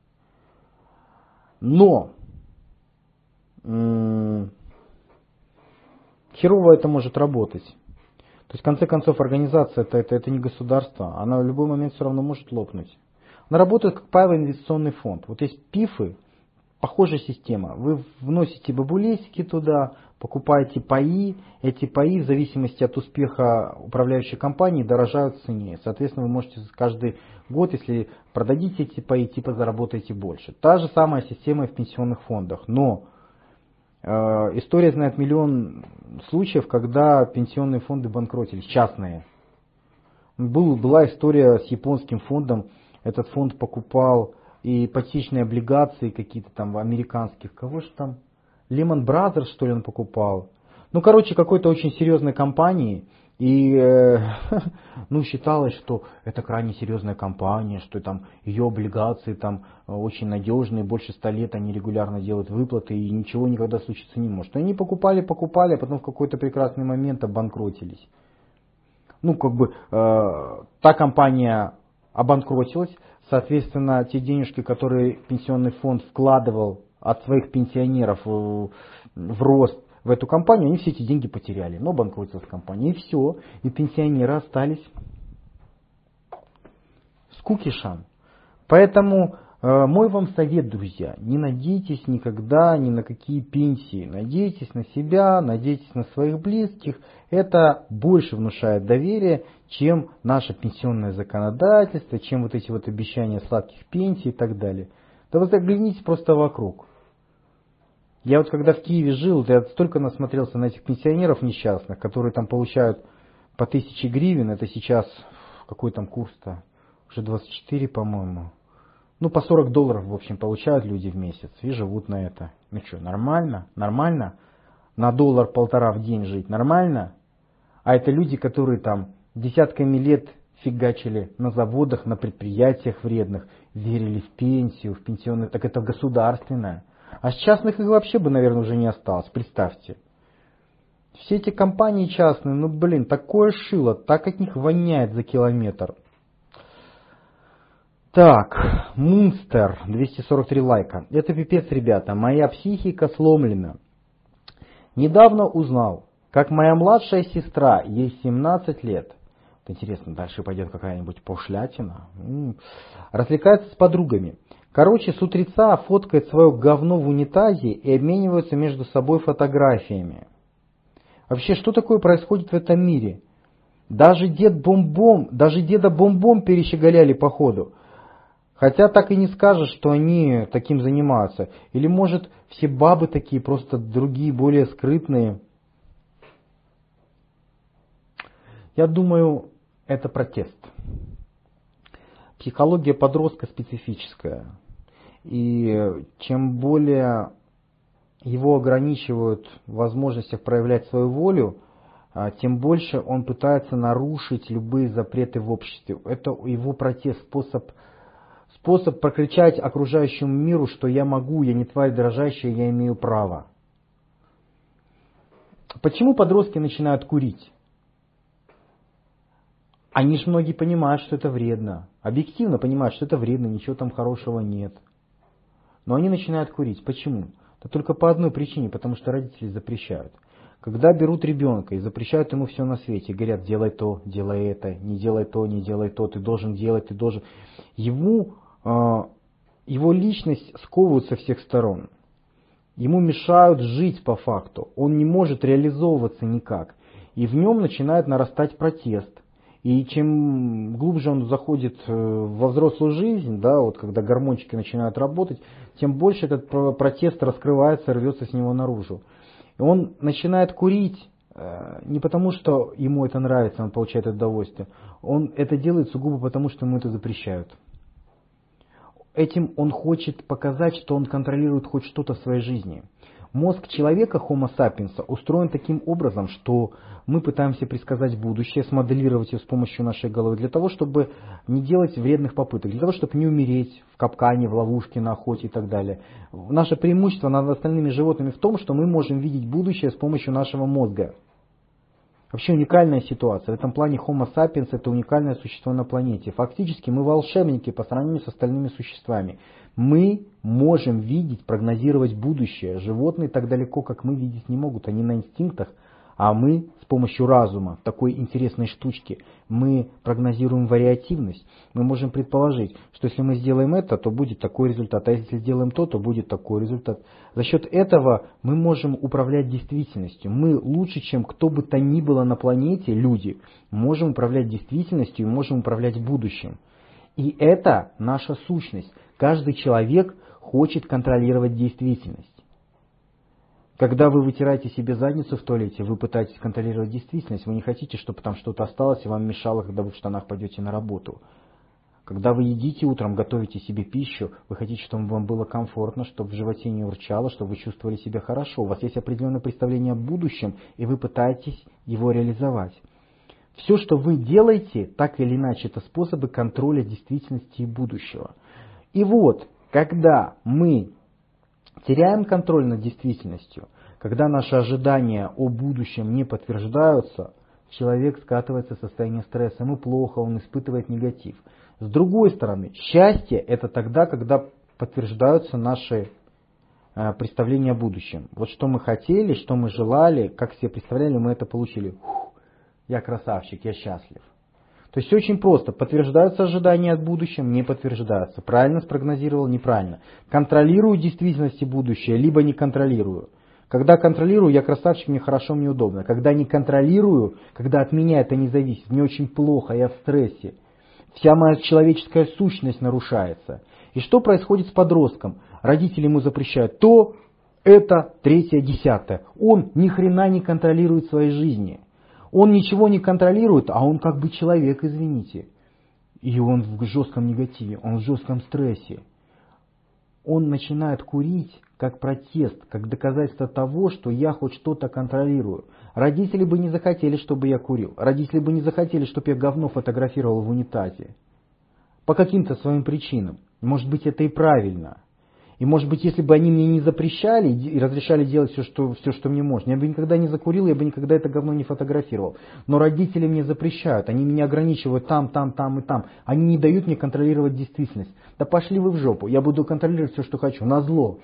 Но м- херово это может работать. То есть в конце концов организация это, это, это не государство. Она в любой момент все равно может лопнуть. Она работает как паевый инвестиционный фонд. Вот есть пифы, похожая система. Вы вносите бабулесики туда, покупаете паи. Эти паи в зависимости от успеха управляющей компании дорожают в цене. Соответственно, вы можете каждый год, если продадите эти паи, типа заработаете больше. Та же самая система и в пенсионных фондах. Но э, история знает миллион случаев, когда пенсионные фонды банкротились, частные. Был, была история с японским фондом. Этот фонд покупал и ипотечные облигации какие-то там американских. Кого же там? Lehman Brothers, что ли, он покупал? Ну, короче, какой-то очень серьезной компании. И э, ну, считалось, что это крайне серьезная компания, что там ее облигации там очень надежные, больше ста лет они регулярно делают выплаты и ничего никогда случиться не может. И они покупали, покупали, а потом в какой-то прекрасный момент обанкротились. Ну, как бы э, та компания обанкротилась, соответственно, те денежки, которые пенсионный фонд вкладывал от своих пенсионеров в, в рост в эту компанию, они все эти деньги потеряли. Но банкротилась компания, и все. И пенсионеры остались с кукишем. Поэтому э, мой вам совет, друзья, не надейтесь никогда ни на какие пенсии. Надейтесь на себя, надейтесь на своих близких. Это больше внушает доверие, чем наше пенсионное законодательство, чем вот эти вот обещания сладких пенсий и так далее. Да вы загляните просто вокруг. Я вот когда в Киеве жил, я столько насмотрелся на этих пенсионеров несчастных, которые там получают по тысяче гривен, это сейчас, какой там курс-то, уже двадцать четыре, по-моему. Ну, по сорок долларов, в общем, получают люди в месяц и живут на это. Ну что, нормально? Нормально? На доллар-полтора в день жить нормально? А это люди, которые там десятками лет фигачили на заводах, на предприятиях вредных, верили в пенсию, в пенсионные, так это государственное. А с частных их вообще бы, наверное, уже не осталось, представьте. Все эти компании частные, ну блин, такое шило, так от них воняет за километр. Так, Мунстер, двести сорок три лайка. Это пипец, ребята, моя психика сломлена. Недавно узнал, как моя младшая сестра, ей семнадцать лет, интересно, дальше пойдет какая-нибудь пошлятина, м-м, развлекается с подругами. Короче, с утреца фоткает свое говно в унитазе и обмениваются между собой фотографиями. Вообще, что такое происходит в этом мире? Даже дед Бом-Бом, даже деда Бом-Бом перещеголяли по ходу. Хотя так и не скажешь, что они таким занимаются. Или может все бабы такие, просто другие, более скрытные. Я думаю, это протест. Психология подростка специфическая. И чем более его ограничивают в возможностях проявлять свою волю, тем больше он пытается нарушить любые запреты в обществе. Это его протест, способ, способ прокричать окружающему миру, что я могу, я не тварь дрожащая, я имею право. Почему подростки начинают курить? Они же многие понимают, что это вредно. Объективно понимают, что это вредно, ничего там хорошего нет. Но они начинают курить. Почему? Да только по одной причине, потому что родители запрещают. Когда берут ребенка и запрещают ему все на свете, и говорят, делай то, делай это, не делай то, не делай то, ты должен делать, ты должен... Ему, э, его личность сковывают со всех сторон. Ему мешают жить по факту. Он не может реализовываться никак. И в нем начинает нарастать протест. И чем глубже он заходит во взрослую жизнь, да, вот когда гормончики начинают работать, тем больше этот протест раскрывается, рвется с него наружу. И он начинает курить не потому, что ему это нравится, он получает удовольствие. Он это делает сугубо потому, что ему это запрещают. Этим он хочет показать, что он контролирует хоть что-то в своей жизни. Мозг человека, Homo sapiens, устроен таким образом, что мы пытаемся предсказать будущее, смоделировать его с помощью нашей головы, для того, чтобы не делать вредных попыток, для того, чтобы не умереть в капкане, в ловушке, на охоте и так далее. Наше преимущество над остальными животными в том, что мы можем видеть будущее с помощью нашего мозга. Вообще уникальная ситуация. В этом плане Homo sapiens это уникальное существо на планете. Фактически мы волшебники по сравнению с остальными существами. Мы можем видеть, прогнозировать будущее. Животные так далеко, как мы, видеть не могут. Они на инстинктах, а мы с помощью разума, такой интересной штучки, мы прогнозируем вариативность. Мы можем предположить, что если мы сделаем это, то будет такой результат, а если сделаем то, то будет такой результат. За счет этого мы можем управлять действительностью. Мы лучше, чем кто бы то ни было на планете, люди, можем управлять действительностью и можем управлять будущим. И это наша сущность. Каждый человек хочет контролировать действительность. Когда вы вытираете себе задницу в туалете, вы пытаетесь контролировать действительность, вы не хотите, чтобы там что-то осталось и вам мешало, когда вы в штанах пойдете на работу. Когда вы едите утром, готовите себе пищу, вы хотите, чтобы вам было комфортно, чтобы в животе не урчало, чтобы вы чувствовали себя хорошо. У вас есть определенное представление о будущем, и вы пытаетесь его реализовать. Все, что вы делаете, так или иначе, это способы контроля действительности и будущего. И вот, когда мы теряем контроль над действительностью, когда наши ожидания о будущем не подтверждаются, человек скатывается в состояние стресса, ему плохо, он испытывает негатив. С другой стороны, счастье это тогда, когда подтверждаются наши э, представления о будущем. Вот что мы хотели, что мы желали, как себе представляли, мы это получили. Фух, я красавчик, я счастлив. То есть все очень просто. Подтверждаются ожидания от будущего, не подтверждаются. Правильно спрогнозировал, неправильно. Контролирую действительности будущее, либо не контролирую. Когда контролирую, я красавчик, мне хорошо, мне удобно. Когда не контролирую, когда от меня это не зависит, мне очень плохо, я в стрессе. Вся моя человеческая сущность нарушается. И что происходит с подростком? Родители ему запрещают то, это, третье, десятое. Он ни хрена не контролирует своей жизни. Он ничего не контролирует, а он как бы человек, извините. И он в жестком негативе, он в жестком стрессе. Он начинает курить как протест, как доказательство того, что я хоть что-то контролирую. Родители бы не захотели, чтобы я курил. Родители бы не захотели, чтобы я говно фотографировал в унитазе. По каким-то своим причинам. Может быть, это и правильно. И может быть, если бы они мне не запрещали и разрешали делать все, что, все, что мне можно, я бы никогда не закурил, я бы никогда это говно не фотографировал. Но родители мне запрещают, они меня ограничивают там, там, там и там. Они не дают мне контролировать действительность. Да пошли вы в жопу, я буду контролировать все, что хочу, назло.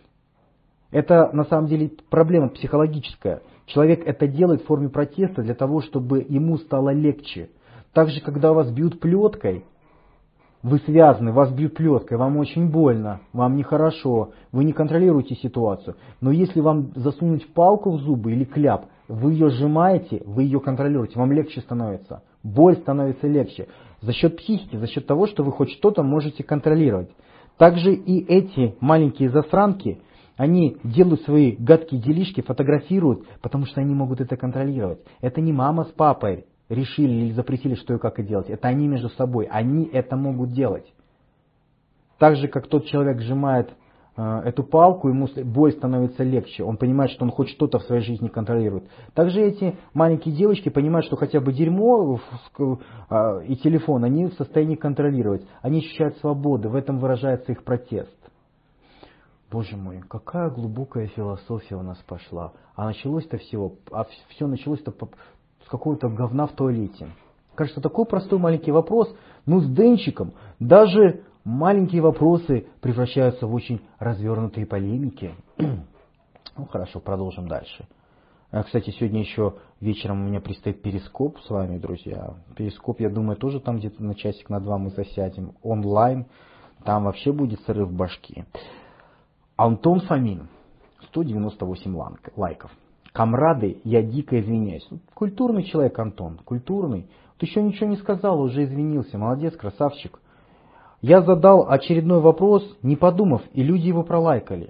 Это на самом деле проблема психологическая. Человек это делает в форме протеста для того, чтобы ему стало легче. Также, когда вас бьют плеткой, вы связаны, вас бьют плеткой, вам очень больно, вам нехорошо, вы не контролируете ситуацию. Но если вам засунуть палку в зубы или кляп, вы ее сжимаете, вы ее контролируете, вам легче становится. Боль становится легче. За счет психики, за счет того, что вы хоть что-то можете контролировать. Также и эти маленькие засранки, они делают свои гадкие делишки, фотографируют, потому что они могут это контролировать. Это не мама с папой решили или запретили, что и как и делать. Это они между собой. Они это могут делать. Так же, как тот человек сжимает э, эту палку, ему боль становится легче. Он понимает, что он хоть что-то в своей жизни контролирует. Также эти маленькие девочки понимают, что хотя бы дерьмо э, и телефон они в состоянии контролировать. Они ощущают свободу. В этом выражается их протест. Боже мой, какая глубокая философия у нас пошла. А началось-то всего, а все началось-то с какого-то говна в туалете. Кажется, такой простой маленький вопрос, но с Денчиком даже маленькие вопросы превращаются в очень развернутые полемики. Ну хорошо, продолжим дальше. Кстати, сегодня еще вечером у меня предстоит перископ с вами, друзья. Перископ, я думаю, тоже там где-то на часик, на два мы засядем. Онлайн, там вообще будет срыв башки. Антон Фомин, сто девяносто восемь лайков. Камрады, я дико извиняюсь. Культурный человек, Антон, культурный. Вот еще ничего не сказал, уже извинился. Молодец, красавчик. Я задал очередной вопрос, не подумав, и люди его пролайкали.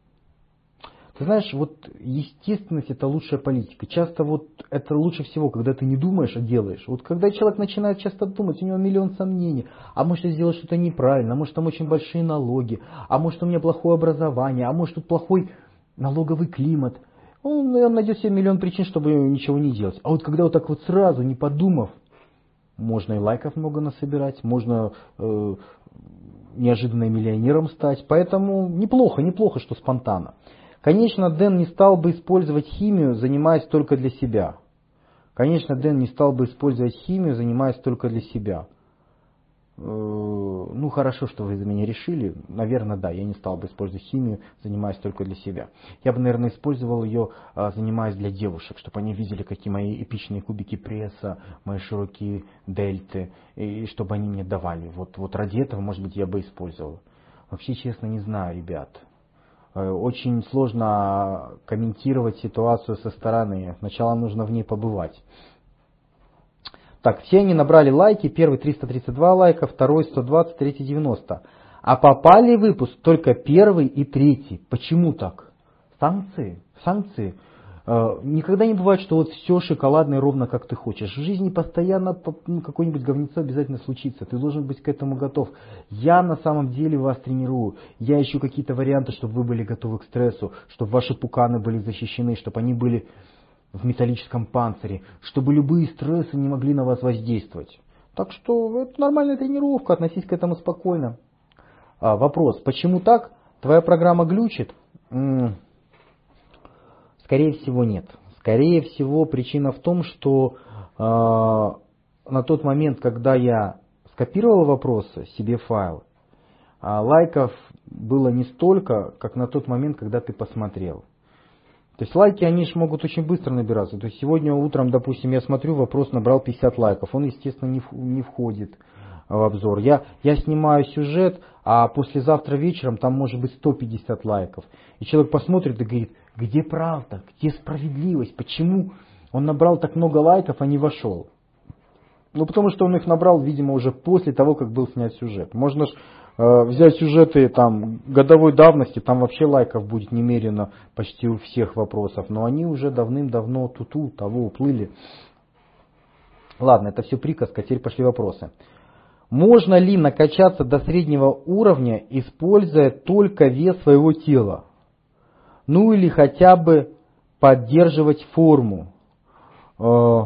Ты знаешь, вот естественность это лучшая политика. Часто вот это лучше всего, когда ты не думаешь, а делаешь. Вот когда человек начинает часто думать, у него миллион сомнений. А может я сделал что-то неправильно, а может там очень большие налоги, а может у меня плохое образование, а может тут плохой налоговый климат. Он, он найдет себе миллион причин, чтобы ничего не делать. А вот когда вот так вот сразу, не подумав, можно и лайков много насобирать, можно э, неожиданно миллионером стать. Поэтому неплохо, неплохо, что спонтанно. Конечно, Дэн не стал бы использовать химию, занимаясь только для себя. Конечно, Дэн не стал бы использовать химию, занимаясь только для себя. Ну, хорошо, что вы за меня решили. Наверное, да, я не стал бы использовать химию, занимаясь только для себя. Я бы, наверное, использовал ее, занимаясь для девушек, чтобы они видели, какие мои эпичные кубики пресса, мои широкие дельты, и чтобы они мне давали. Вот, вот ради этого, может быть, я бы использовал. Вообще, честно, не знаю, ребят. Очень сложно комментировать ситуацию со стороны. Сначала нужно в ней побывать. Так, все они набрали лайки. Первый триста тридцать два лайка, второй сто двадцать, третий девяносто. А попали в выпуск только первый и третий. Почему так? Санкции. Санкции. Никогда не бывает, что вот все шоколадное ровно как ты хочешь. В жизни постоянно ну, какое-нибудь говнецо обязательно случится. Ты должен быть к этому готов. Я на самом деле вас тренирую. Я ищу какие-то варианты, чтобы вы были готовы к стрессу, чтобы ваши пуканы были защищены, чтобы они были в металлическом панцире, чтобы любые стрессы не могли на вас воздействовать. Так что это нормальная тренировка, относись к этому спокойно. А, вопрос, почему так? Твоя программа глючит? М-м- скорее всего нет. Скорее всего причина в том, что э, на тот момент, когда я скопировал вопросы себе в файл, э, лайков было не столько, как на тот момент, когда ты посмотрел. То есть лайки, они же могут очень быстро набираться. То есть сегодня утром, допустим, я смотрю, вопрос набрал пятьдесят лайков. Он, естественно, не, не входит в обзор. Я, я снимаю сюжет, а послезавтра вечером там может быть сто пятьдесят лайков. И человек посмотрит и говорит, где правда, где справедливость, почему он набрал так много лайков, а не вошел. Ну, потому что он их набрал, видимо, уже после того, как был снят сюжет. Можно ж э, взять сюжеты там годовой давности, там вообще лайков будет немерено почти у всех вопросов, но они уже давным-давно туту, того уплыли. Ладно, это все приказка, теперь пошли вопросы. Можно ли накачаться до среднего уровня, используя только вес своего тела? Ну или хотя бы поддерживать форму? Э,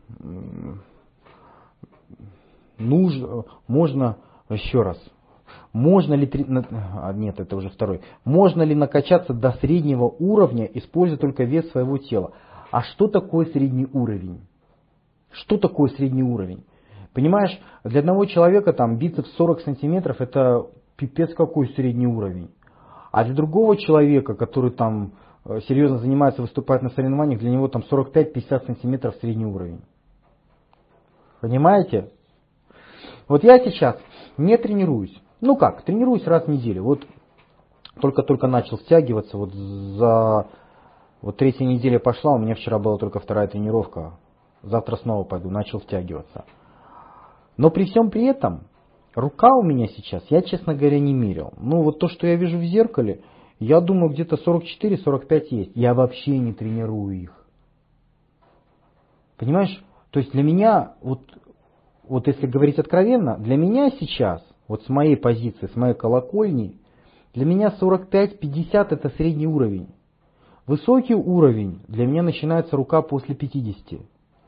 Нужно, можно, еще раз, можно ли, а, нет, это уже второй, можно ли накачаться до среднего уровня, используя только вес своего тела? А что такое средний уровень? Что такое средний уровень? Понимаешь, для одного человека там бицепс сорок сантиметров, это пипец какой средний уровень. А для другого человека, который там серьезно занимается, выступает на соревнованиях, для него там сорок пять - пятьдесят сантиметров средний уровень. Понимаете? Вот я сейчас не тренируюсь. Ну как, тренируюсь раз в неделю. Вот только-только начал стягиваться. Вот за вот третья неделя пошла, у меня вчера была только вторая тренировка. Завтра снова пойду, начал втягиваться. Но при всем при этом, рука у меня сейчас, я, честно говоря, не мерил. Ну вот то, что я вижу в зеркале, я думаю, где-то сорок четыре - сорок пять есть. Я вообще не тренирую их. Понимаешь? То есть для меня, вот, вот если говорить откровенно, для меня сейчас, вот с моей позиции, с моей колокольни, для меня сорок пять - пятьдесят это средний уровень. Высокий уровень для меня начинается рука после пятидесяти.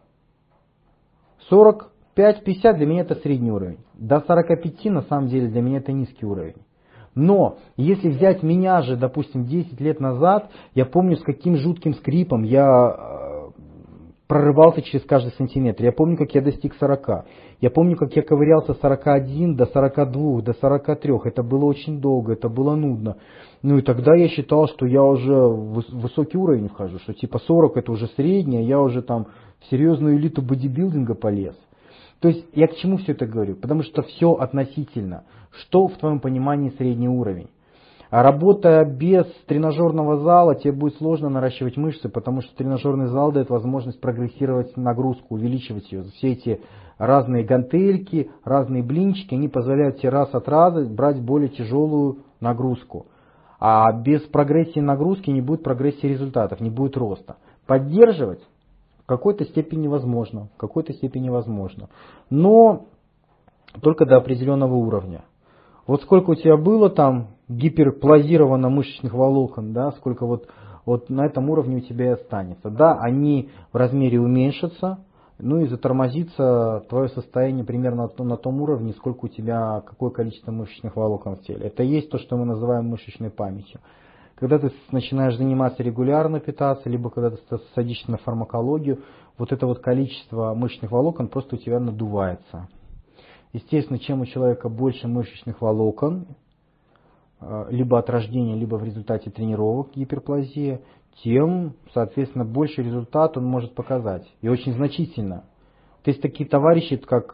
сорок пять - пятьдесят для меня это средний уровень. До сорока пяти на самом деле для меня это низкий уровень. Но если взять меня же, допустим, десять лет назад, я помню, с каким жутким скрипом я прорывался через каждый сантиметр. Я помню, как я достиг сорока. Я помню, как я ковырялся с сорока одного до сорока двух, до сорока трёх. Это было очень долго, это было нудно. Ну и тогда я считал, что я уже в высокий уровень вхожу, что типа сорок это уже среднее, я уже там в серьезную элиту бодибилдинга полез. То есть я к чему все это говорю? Потому что все относительно. Что в твоем понимании средний уровень? А работая без тренажерного зала, тебе будет сложно наращивать мышцы, потому что тренажерный зал дает возможность прогрессировать нагрузку, увеличивать ее. Все эти разные гантельки, разные блинчики, они позволяют тебе раз от раза брать более тяжелую нагрузку. А без прогрессии нагрузки не будет прогрессии результатов, не будет роста. Поддерживать в какой-то степени возможно, в какой-то степени возможно. Но только до определенного уровня. Вот сколько у тебя было там гиперплазировано мышечных волокон, да, сколько вот, вот на этом уровне у тебя и останется. Да, они в размере уменьшатся, ну и затормозится твое состояние примерно на том уровне, сколько у тебя, какое количество мышечных волокон в теле. Это есть то, что мы называем мышечной памятью. Когда ты начинаешь заниматься регулярно питаться, либо когда ты садишься на фармакологию, вот это вот количество мышечных волокон просто у тебя надувается. Естественно, чем у человека больше мышечных волокон, либо от рождения, либо в результате тренировок гиперплазия, тем, соответственно, больше результат он может показать. И очень значительно. То есть такие товарищи, как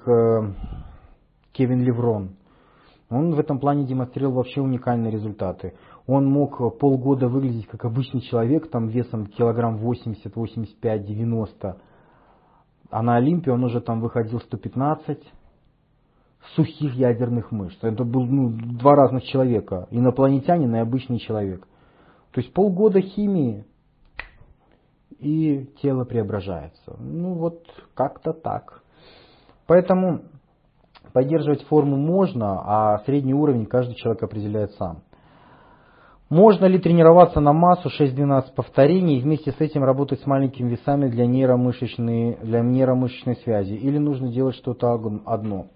Кевин Леврон, он в этом плане демонстрировал вообще уникальные результаты. Он мог полгода выглядеть как обычный человек, там весом килограмм восемьдесят, восемьдесят пять, девяносто, а на Олимпе он уже там выходил сто пятнадцать. Сухих ядерных мышц. Это был ну, два разных человека. Инопланетянин и обычный человек. То есть полгода химии, и тело преображается. Ну вот как-то так. Поэтому поддерживать форму можно, а средний уровень каждый человек определяет сам. Можно ли тренироваться на массу шесть-двенадцать повторений и вместе с этим работать с маленькими весами для нейромышечной, для нейромышечной связи? Или нужно делать что-то одно?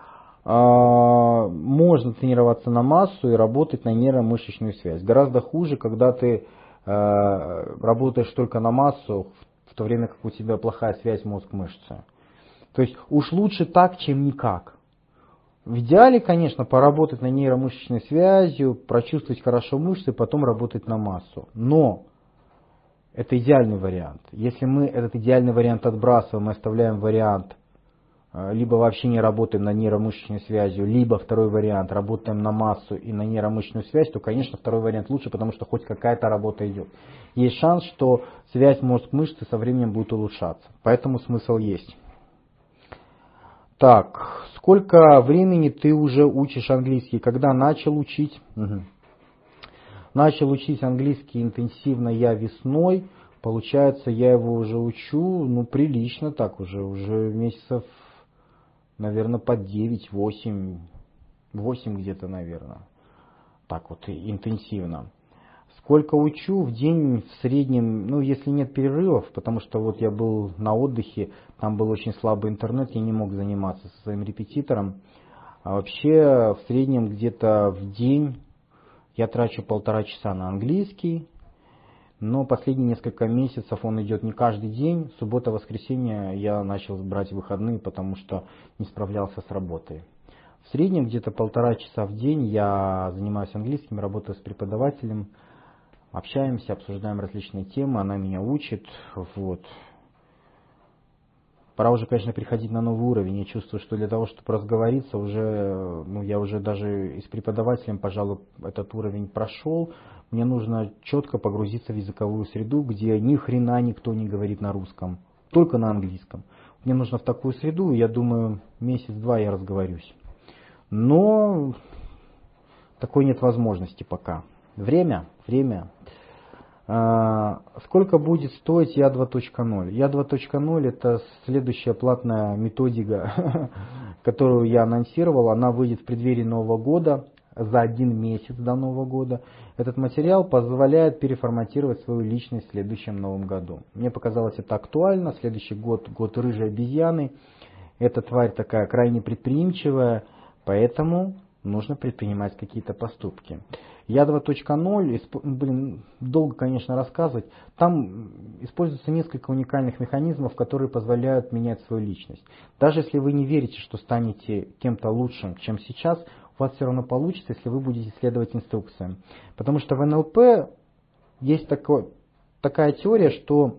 Можно тренироваться на массу и работать на нейромышечную связь. Гораздо хуже, когда ты работаешь только на массу, в то время как у тебя плохая связь мозг-мышцы. То есть уж лучше так, чем никак. В идеале, конечно, поработать на нейромышечной связью, прочувствовать хорошо мышцы, потом работать на массу. Но это идеальный вариант. Если мы этот идеальный вариант отбрасываем и оставляем вариант либо вообще не работаем на нейромышечной связью, либо второй вариант, работаем на массу и на нейромышечную связь, то, конечно, второй вариант лучше, потому что хоть какая-то работа идет. Есть шанс, что связь мозг-мышцы со временем будет улучшаться. Поэтому смысл есть. Так, сколько времени ты уже учишь английский? Когда начал учить? Угу. Начал учить английский интенсивно я весной. Получается, я его уже учу, ну, прилично так уже, уже месяцев, наверное, под девять, восемь, восемь где-то, наверное. Так вот, интенсивно. Сколько учу в день в среднем, ну, если нет перерывов, потому что вот я был на отдыхе, там был очень слабый интернет, я не мог заниматься со своим репетитором. А вообще, в среднем где-то в день я трачу полтора часа на английский. Но последние несколько месяцев он идет не каждый день. Суббота-воскресенье я начал брать выходные, потому что не справлялся с работой. В среднем где-то полтора часа в день я занимаюсь английским, работаю с преподавателем, общаемся, обсуждаем различные темы, она меня учит. Вот. пора уже, конечно, переходить на новый уровень. Я чувствую, что для того, чтобы разговориться, уже, ну, я уже даже и с преподавателем, пожалуй, этот уровень прошел. Мне нужно четко погрузиться в языковую среду, где ни хрена никто не говорит на русском, только на английском. Мне нужно в такую среду, и я думаю, месяц-два я разговорюсь. Но такой нет возможности пока. Время, время. Сколько будет стоить Я два точка ноль? Я два точка ноль это следующая платная методика, которую я анонсировал. Она выйдет в преддверии Нового года, за один месяц до Нового года. Этот материал позволяет переформатировать свою личность в следующем Новом году. Мне показалось это актуально. Следующий год, год рыжей обезьяны. Эта тварь такая крайне предприимчивая, поэтому нужно предпринимать какие-то поступки. Я два точка ноль, блин, долго, конечно, рассказывать. Там используется несколько уникальных механизмов, которые позволяют менять свою личность. Даже если вы не верите, что станете кем-то лучшим, чем сейчас, у вас все равно получится, если вы будете следовать инструкциям. Потому что в эн эл пэ есть такое, такая теория, что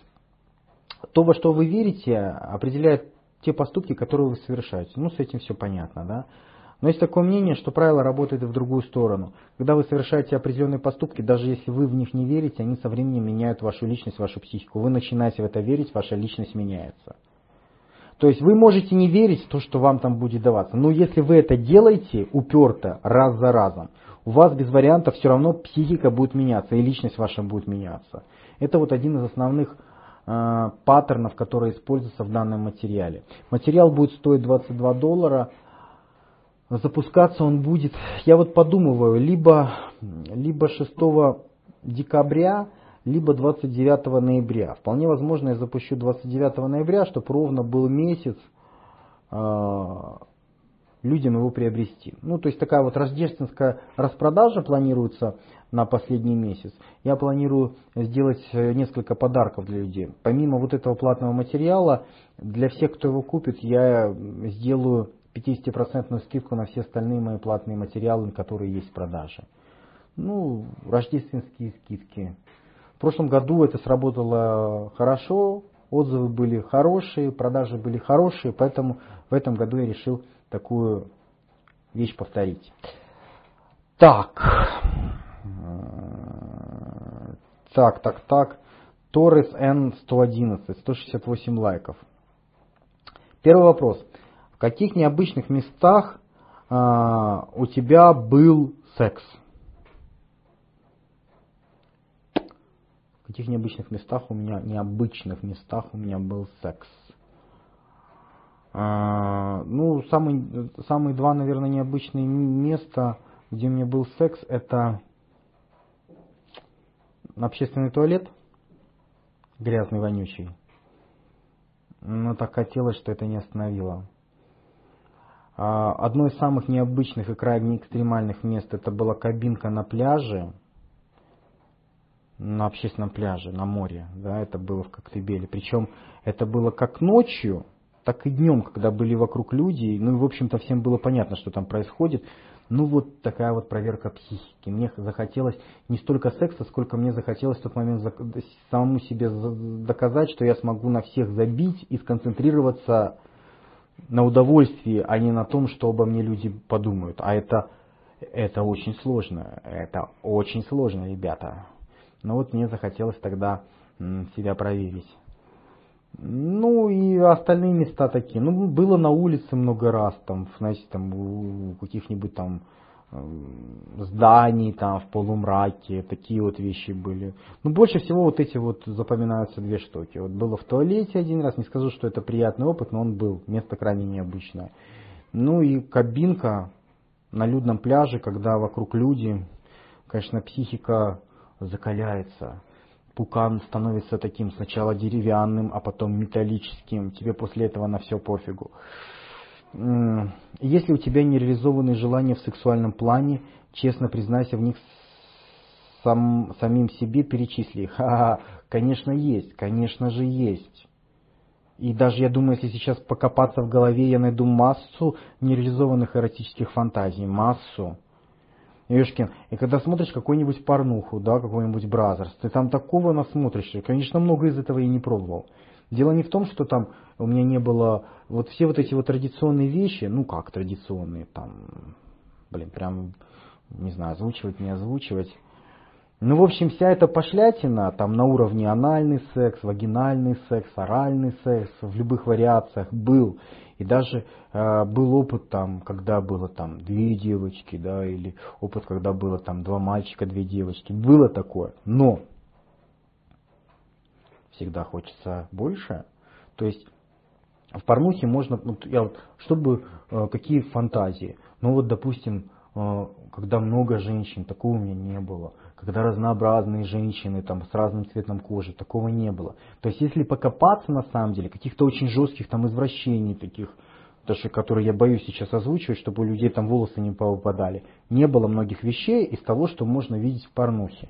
то, во что вы верите, определяет те поступки, которые вы совершаете. Ну, с этим все понятно, да? Но есть такое мнение, что правило работает и в другую сторону. Когда вы совершаете определенные поступки, даже если вы в них не верите, они со временем меняют вашу личность, вашу психику. Вы начинаете в это верить, ваша личность меняется. То есть вы можете не верить в то, что вам там будет даваться. Но если вы это делаете уперто, раз за разом, у вас без вариантов все равно психика будет меняться, и личность ваша будет меняться. Это вот один из основных э, паттернов, которые используются в данном материале. Материал будет стоить двадцать два доллара. Запускаться он будет, я вот подумываю, либо, либо шестого декабря, либо двадцать девятого ноября. Вполне возможно, я запущу двадцать девятого ноября, чтобы ровно был месяц э, людям его приобрести. Ну, то есть такая вот рождественская распродажа планируется на последний месяц. Я планирую сделать несколько подарков для людей. Помимо вот этого платного материала, для всех, кто его купит, я сделаю пятидесятипроцентную скидку на все остальные мои платные материалы, которые есть в продаже. Ну, рождественские скидки. В прошлом году это сработало хорошо, отзывы были хорошие, продажи были хорошие, поэтому в этом году я решил такую вещь повторить. Так. Так, так, так. Торрес Н сто одиннадцать, сто шестьдесят восемь лайков. Первый вопрос. В каких необычных местах а, у тебя был секс? В каких необычных местах у меня необычных местах у меня был секс? А, ну, самые, самые два, наверное, необычные места, где у меня был секс, это общественный туалет, грязный, вонючий. Но так хотелось, что это не остановило. Одно из самых необычных и крайне экстремальных мест это была кабинка на пляже, на общественном пляже, на море. Да, это было в Коктебеле. Причем это было как ночью, так и днем, когда были вокруг люди. Ну и в общем-то всем было понятно, что там происходит. Ну вот такая вот проверка психики. Мне захотелось не столько секса, сколько мне захотелось в тот момент самому себе доказать, что я смогу на всех забить и сконцентрироваться на удовольствии, а не на том, что обо мне люди подумают. А это, это очень сложно. Это очень сложно, ребята. Но вот мне захотелось тогда себя проверить. Ну и остальные места такие. Ну, было на улице много раз, там, знаете, там у каких-нибудь там зданий, там, в полумраке, такие вот вещи были. Но больше всего вот эти вот запоминаются две штуки. Вот было в туалете один раз, не скажу, что это приятный опыт, но он был, место крайне необычное. Ну и кабинка на людном пляже, когда вокруг люди, конечно, психика закаляется. Пукан становится таким сначала деревянным, а потом металлическим. Тебе после этого на все пофигу. Если у тебя нереализованные желания в сексуальном плане, честно признайся в них сам, самим себе, перечисли их. Ха-ха, конечно есть, конечно же есть. И даже я думаю, если сейчас покопаться в голове, я найду массу нереализованных эротических фантазий. Массу. Ёшкин, и когда смотришь какую-нибудь порнуху, да, какой-нибудь бразерс, ты там такого насмотришься. Конечно, много из этого я не пробовал. Дело не в том, что там у меня не было вот все вот эти вот традиционные вещи, ну как традиционные, там, блин, прям, не знаю, озвучивать, не озвучивать. Ну, в общем, вся эта пошлятина, там на уровне анальный секс, вагинальный секс, оральный секс, в любых вариациях был. И даже э, был опыт, там, когда было там две девочки, да, или опыт, когда было там два мальчика, две девочки. Было такое. Но всегда хочется больше. То есть в порнухе можно, вот, я вот, чтобы, э, какие фантазии. Ну вот, допустим, э, когда много женщин, такого у меня не было. Когда разнообразные женщины там, с разным цветом кожи, такого не было. То есть если покопаться на самом деле, каких-то очень жестких там извращений таких, даже которые я боюсь сейчас озвучивать, чтобы у людей там волосы не повыпадали, не было многих вещей из того, что можно видеть в порнухе.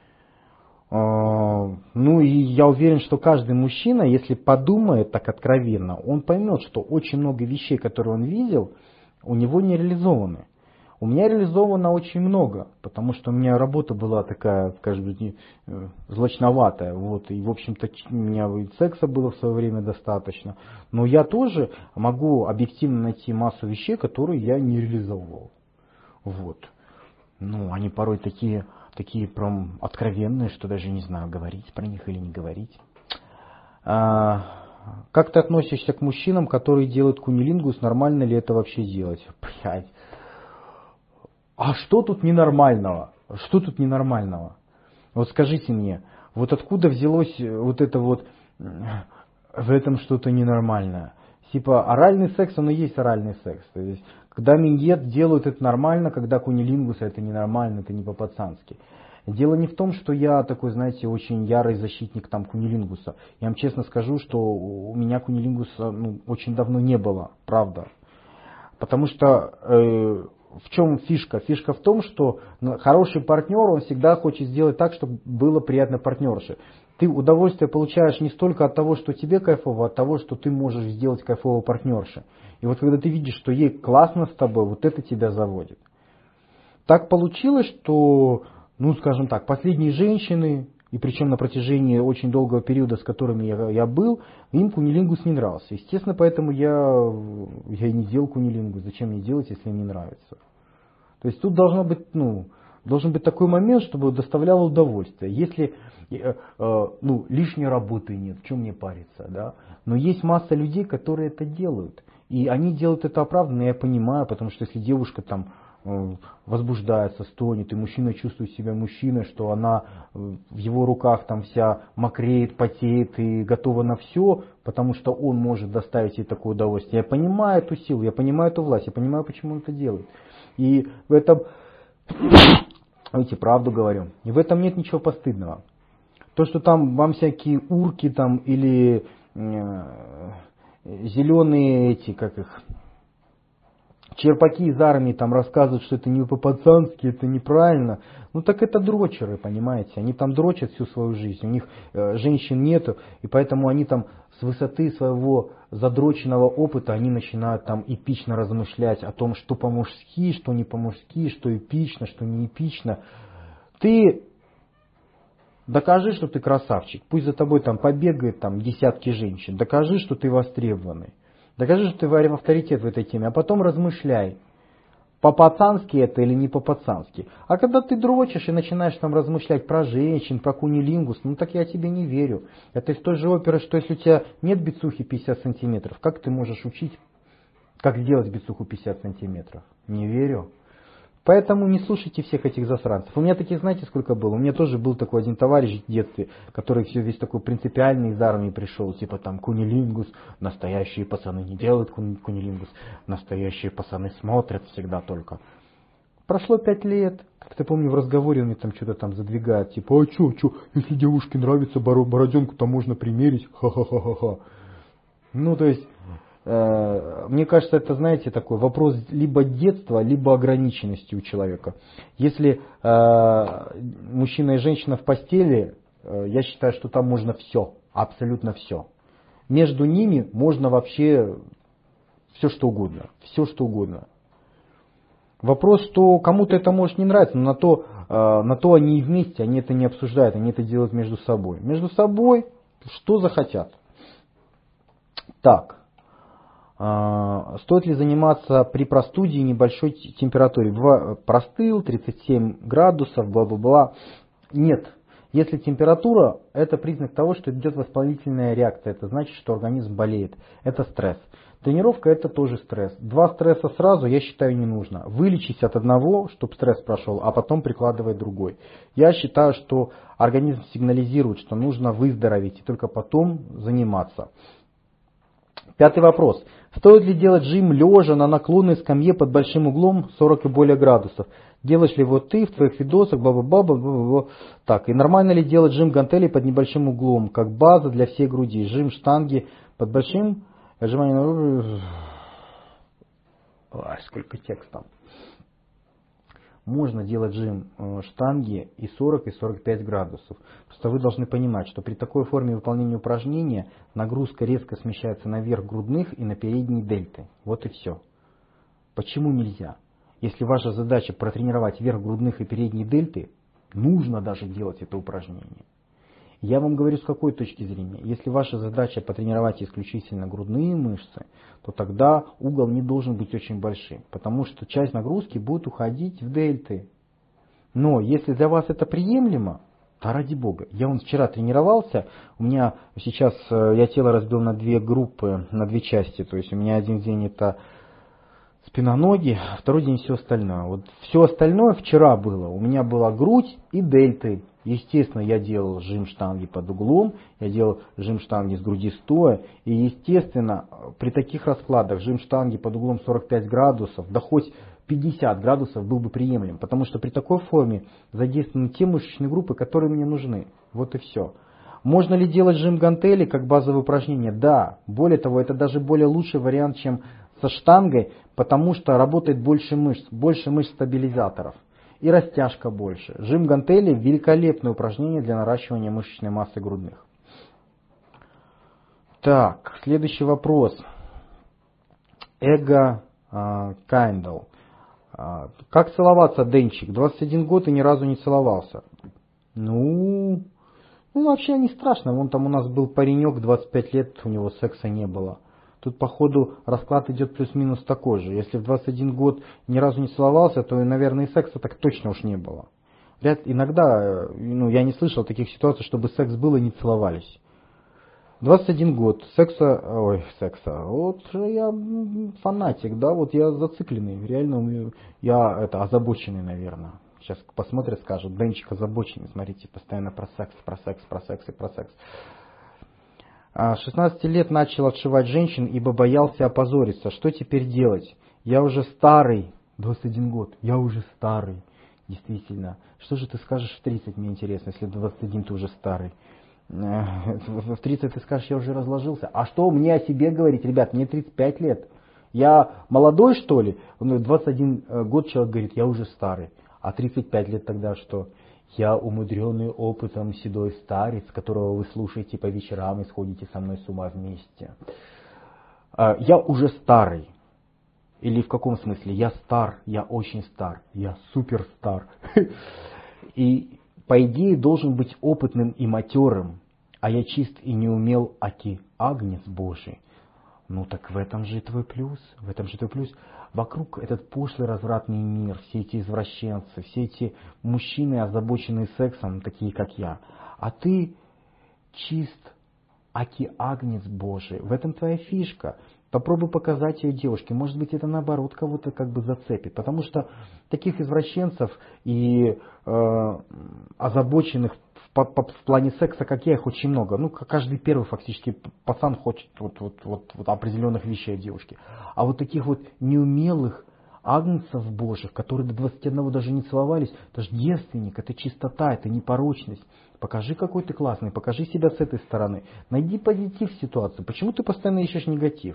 Ну и я уверен, что каждый мужчина, если подумает так откровенно, он поймет, что очень много вещей, которые он видел, у него не реализованы. У меня реализовано очень много, потому что у меня работа была такая, скажем, злачноватая. Вот, и, в общем-то, у меня и секса было в свое время достаточно. Но я тоже могу объективно найти массу вещей, которые я не реализовывал. Вот. Ну, они порой такие, такие прям откровенные, что даже не знаю, говорить про них или не говорить. А, как ты относишься к мужчинам, которые делают кунилингус? Нормально ли это вообще делать? Блядь. А что тут ненормального? Что тут ненормального? Вот скажите мне, вот откуда взялось вот это вот, в этом что-то ненормальное? Типа оральный секс, он и есть оральный секс. То есть, когда миньет делают это нормально, когда кунилингус это ненормально, это не по-пацански. Дело не в том, что я такой, знаете, очень ярый защитник там кунилингуса. Я вам честно скажу, что у меня кунилингуса ну, очень давно не было, правда. Потому что... Э, В чем фишка? Фишка в том, что хороший партнер, он всегда хочет сделать так, чтобы было приятно партнерше. Ты удовольствие получаешь не столько от того, что тебе кайфово, а от того, что ты можешь сделать кайфово партнерше. И вот когда ты видишь, что ей классно с тобой, вот это тебя заводит. Так получилось, что, ну скажем так, последние женщины, и причем на протяжении очень долгого периода, с которыми я, я был, им кунилингус не нравился. Естественно, поэтому я, я и не делал кунилингус. Зачем мне делать, если им не нравится? То есть тут должно быть, ну, должен быть такой момент, чтобы доставляло удовольствие. Если э, э, ну, лишней работы нет, в чем мне париться, да? Но есть масса людей, которые это делают. И они делают это оправданно, я понимаю, потому что если девушка там возбуждается, стонет, и мужчина чувствует себя мужчиной, что она в его руках там вся мокреет, потеет и готова на все, потому что он может доставить ей такое удовольствие. Я понимаю эту силу, я понимаю эту власть, я понимаю, почему он это делает. И в этом, видите, правду говорю, и в этом нет ничего постыдного. То, что там вам всякие урки там или э, зеленые эти, как их... черпаки из армии там рассказывают, что это не по-пацански, это неправильно. Ну так это дрочеры, понимаете. Они там дрочат всю свою жизнь. У них э, женщин нету. И поэтому они там с высоты своего задроченного опыта они начинают там эпично размышлять о том, что по-мужски, что не по-мужски, что эпично, что не эпично. Ты докажи, что ты красавчик. Пусть за тобой там побегает там десятки женщин. Докажи, что ты востребованный. Докажи, что ты авторитет в этой теме, а потом размышляй, по-пацански это или не по-пацански. А когда ты дрочишь и начинаешь там размышлять про женщин, про кунилингус, ну так я тебе не верю. Это из той же оперы, что если у тебя нет бицухи пятьдесят сантиметров, как ты можешь учить, как сделать бицуху пятьдесят сантиметров? Не верю. Поэтому не слушайте всех этих засранцев. У меня таких, знаете, сколько было? У меня тоже был такой один товарищ в детстве, который все весь такой принципиальный из армии пришел, типа там кунилингус, настоящие пацаны не делают кунилингус, настоящие пацаны смотрят всегда только. Прошло пять лет, как-то помню в разговоре он мне там что-то там задвигает, типа, а чё, чё, если девушке нравится бороденку, то можно примерить, ха-ха-ха-ха-ха. Ну, то есть... Мне кажется, это, знаете, такой вопрос либо детства, либо ограниченности у человека. Если э, мужчина и женщина в постели, э, я считаю, что там можно все, абсолютно все. Между ними можно вообще все что угодно, все что угодно. Вопрос, что кому-то это может не нравиться, но на то, э, на то они и вместе, они это не обсуждают, они это делают между собой. Между собой что захотят. Так. Стоит ли заниматься при простуде и небольшой температуре? Простыл, тридцать семь градусов, бла-бла-бла. Нет. Если температура, это признак того, что идет воспалительная реакция. Это значит, что организм болеет. Это стресс. Тренировка это тоже стресс. Два стресса сразу, я считаю, не нужно. Вылечись от одного, чтобы стресс прошел, а потом прикладывать другой. Я считаю, что организм сигнализирует, что нужно выздороветь и только потом заниматься. Пятый вопрос. Стоит ли делать жим лежа на наклонной скамье под большим углом сорок и более градусов? Делаешь ли вот ты в твоих видосах, бла-бла-бла, так, и нормально ли делать жим гантелей под небольшим углом, как база для всей груди, жим штанги под большим, отжимание на... Ой, сколько текста. Можно делать жим штанги и сорок, и сорок пять градусов. Просто вы должны понимать, что при такой форме выполнения упражнения нагрузка резко смещается наверх грудных и на передние дельты. Вот и все. Почему нельзя? Если ваша задача протренировать верх грудных и передние дельты, нужно даже делать это упражнение. Я вам говорю с какой точки зрения. Если ваша задача потренировать исключительно грудные мышцы, то тогда угол не должен быть очень большим, потому что часть нагрузки будет уходить в дельты. Но если для вас это приемлемо, то ради бога. Я вон вчера тренировался, у меня сейчас, я тело разбил на две группы, на две части. То есть у меня один день это спина-ноги, а второй день все остальное. Вот все остальное вчера было. У меня была грудь и дельты. Естественно, я делал жим штанги под углом, я делал жим штанги с груди стоя. И естественно, при таких раскладах жим штанги под углом сорок пять градусов, да хоть пятьдесят градусов был бы приемлем. Потому что при такой форме задействованы те мышечные группы, которые мне нужны. Вот и все. Можно ли делать жим гантели как базовое упражнение? Да. Более того, это даже более лучший вариант, чем со штангой, потому что работает больше мышц, больше мышц-стабилизаторов. И растяжка больше. Жим гантели – великолепное упражнение для наращивания мышечной массы грудных. Так, следующий вопрос. Эго Кайндл. Как целоваться, Денчик? двадцать один год и ни разу не целовался. Ну, ну, вообще не страшно. Вон там у нас был паренек, двадцать пять лет, у него секса не было. Тут, походу, расклад идет плюс-минус такой же. Если в двадцать один год ни разу не целовался, то, наверное, и секса так точно уж не было. Ряд, иногда, ну, я не слышал таких ситуаций, чтобы секс был и не целовались. двадцать один год, секса, ой, секса, вот я фанатик, да, вот я зацикленный, реально, я это озабоченный, наверное. Сейчас посмотрят, скажут, Денчик озабоченный, смотрите, постоянно про секс, про секс, про секс и про секс. С шестнадцати лет начал отшивать женщин, ибо боялся опозориться. Что теперь делать? Я уже старый. двадцать один год. Я уже старый. Действительно. Что же ты скажешь в тридцать, мне интересно, если в двадцать один ты уже старый. В тридцать ты скажешь, я уже разложился. А что мне о себе говорить? Ребят, мне тридцать пять лет. Я молодой, что ли? двадцать один год человек говорит, я уже старый. А тридцать пять лет тогда что? Я умудренный опытом седой старец, которого вы слушаете по вечерам и сходите со мной с ума вместе. Я уже старый. Или в каком смысле? Я стар, я очень стар, я супер стар. И по идее должен быть опытным и матерым, а я чист и не умел, аки агнец Божий. Ну так в этом же твой плюс, в этом же твой плюс. Вокруг этот пошлый развратный мир, все эти извращенцы, все эти мужчины, озабоченные сексом, такие как я. А ты чист, аки агнец Божий. В этом твоя фишка. Попробуй показать ее девушке. Может быть, это наоборот кого-то как бы зацепит. Потому что таких извращенцев и э, озабоченных в, в, в плане секса, как я, их очень много. Ну, каждый первый фактически пацан хочет вот, вот, вот, вот определенных вещей от девушки. А вот таких вот неумелых агнцев божьих, которые до двадцати одного даже не целовались, это же девственник, это чистота, это непорочность. Покажи, какой ты классный, покажи себя с этой стороны. Найди позитив в ситуации. Почему ты постоянно ищешь негатив?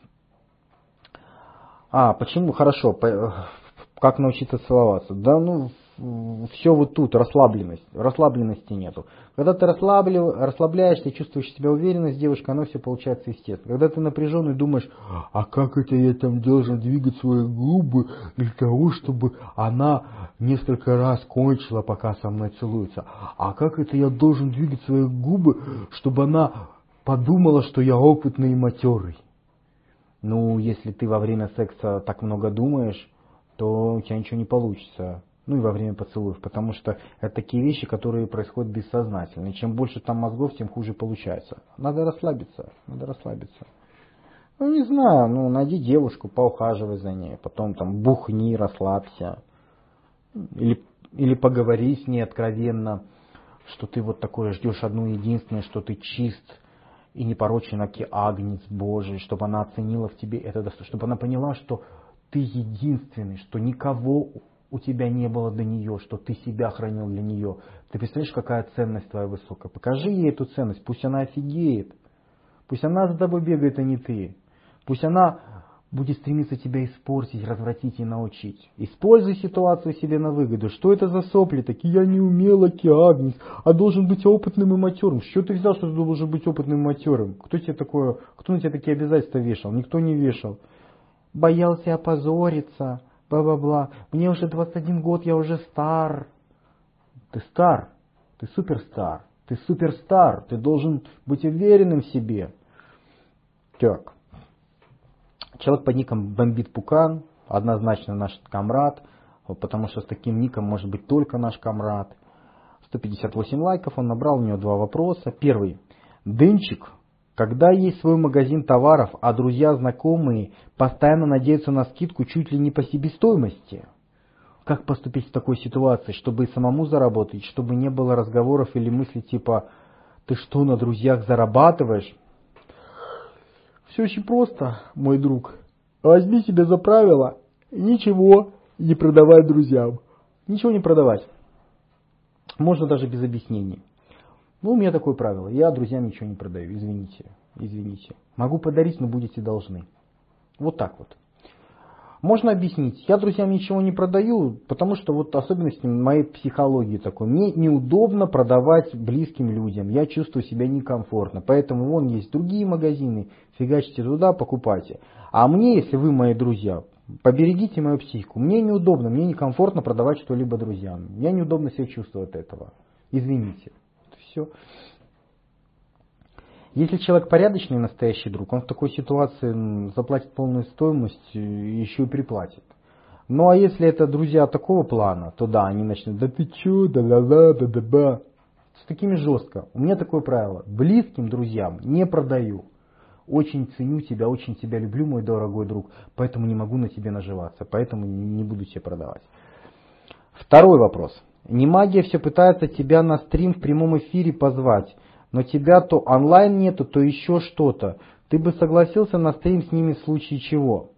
А, почему? Хорошо. Как научиться целоваться? Да, ну, все вот тут, расслабленность. Расслабленности нету. Когда ты расслабляешься, чувствуешь себя уверенно с девушкой, оно все получается естественно. Когда ты напряженный, думаешь, а как это я там должен двигать свои губы для того, чтобы она несколько раз кончила, пока со мной целуется. А как это я должен двигать свои губы, чтобы она подумала, что я опытный и матерый. Ну, если ты во время секса так много думаешь, то у тебя ничего не получится. Ну и во время поцелуев, потому что это такие вещи, которые происходят бессознательно. И чем больше там мозгов, тем хуже получается. Надо расслабиться, надо расслабиться. Ну, не знаю, ну, найди девушку, поухаживай за ней, потом там бухни, расслабься. Или, или поговори с ней откровенно, что ты вот такое ждешь одну единственное, что ты чист и непорочен, аки агнец Божий, чтобы она оценила в тебе это достоинство, чтобы она поняла, что ты единственный, что никого у тебя не было до нее, что ты себя хранил для нее. Ты представляешь, какая ценность твоя высокая? Покажи ей эту ценность, пусть она офигеет. Пусть она за тобой бегает, а не ты. Пусть она будет стремиться тебя испортить, развратить и научить. Используй ситуацию себе на выгоду. Что это за сопли такие? Я не умел, аки агнец, а должен быть опытным и матерым. Что ты взял, что ты должен быть опытным и матерым? Кто тебе такое, кто на тебя такие обязательства вешал? Никто не вешал. Боялся опозориться, бла-бла-бла. Мне уже двадцать один год, я уже стар. Ты стар, ты суперстар, ты суперстар, ты должен быть уверенным в себе. Так. Человек под ником Бомбит Пукан, однозначно наш комрад, потому что с таким ником может быть только наш комрад. сто пятьдесят восемь лайков, он набрал, у него два вопроса. Первый. Дынчик, когда есть свой магазин товаров, а друзья, знакомые постоянно надеются на скидку чуть ли не по себестоимости. Как поступить в такой ситуации, чтобы и самому заработать, чтобы не было разговоров или мыслей типа «ты что, на друзьях зарабатываешь?» Все очень просто, мой друг. Возьми себе за правило ничего не продавать друзьям. Ничего не продавать. Можно даже без объяснений. Ну, у меня такое правило. Я друзьям ничего не продаю. Извините. Извините. Могу подарить, но будете должны. Вот так вот. Можно объяснить. Я друзьям ничего не продаю, потому что вот особенность моей психологии такой. Мне неудобно продавать близким людям. Я чувствую себя некомфортно. Поэтому вон есть другие магазины. Фигачьте туда, покупайте. А мне, если вы мои друзья, поберегите мою психику. Мне неудобно, мне некомфортно продавать что-либо друзьям. Я неудобно себя чувствую от этого. Извините. Все. Если человек порядочный, настоящий друг, он в такой ситуации заплатит полную стоимость и еще и приплатит. Ну а если это друзья такого плана, то да, они начнут, да ты че, да-да-да, да-да-да. С такими жестко. У меня такое правило. Близким друзьям не продаю. Очень ценю тебя, очень тебя люблю, мой дорогой друг, поэтому не могу на тебе наживаться, поэтому не буду тебе продавать. Второй вопрос. Немагия все пытается тебя на стрим в прямом эфире позвать. Но тебя то онлайн нету, то еще что-то. Ты бы согласился на стрим с ними в случае чего?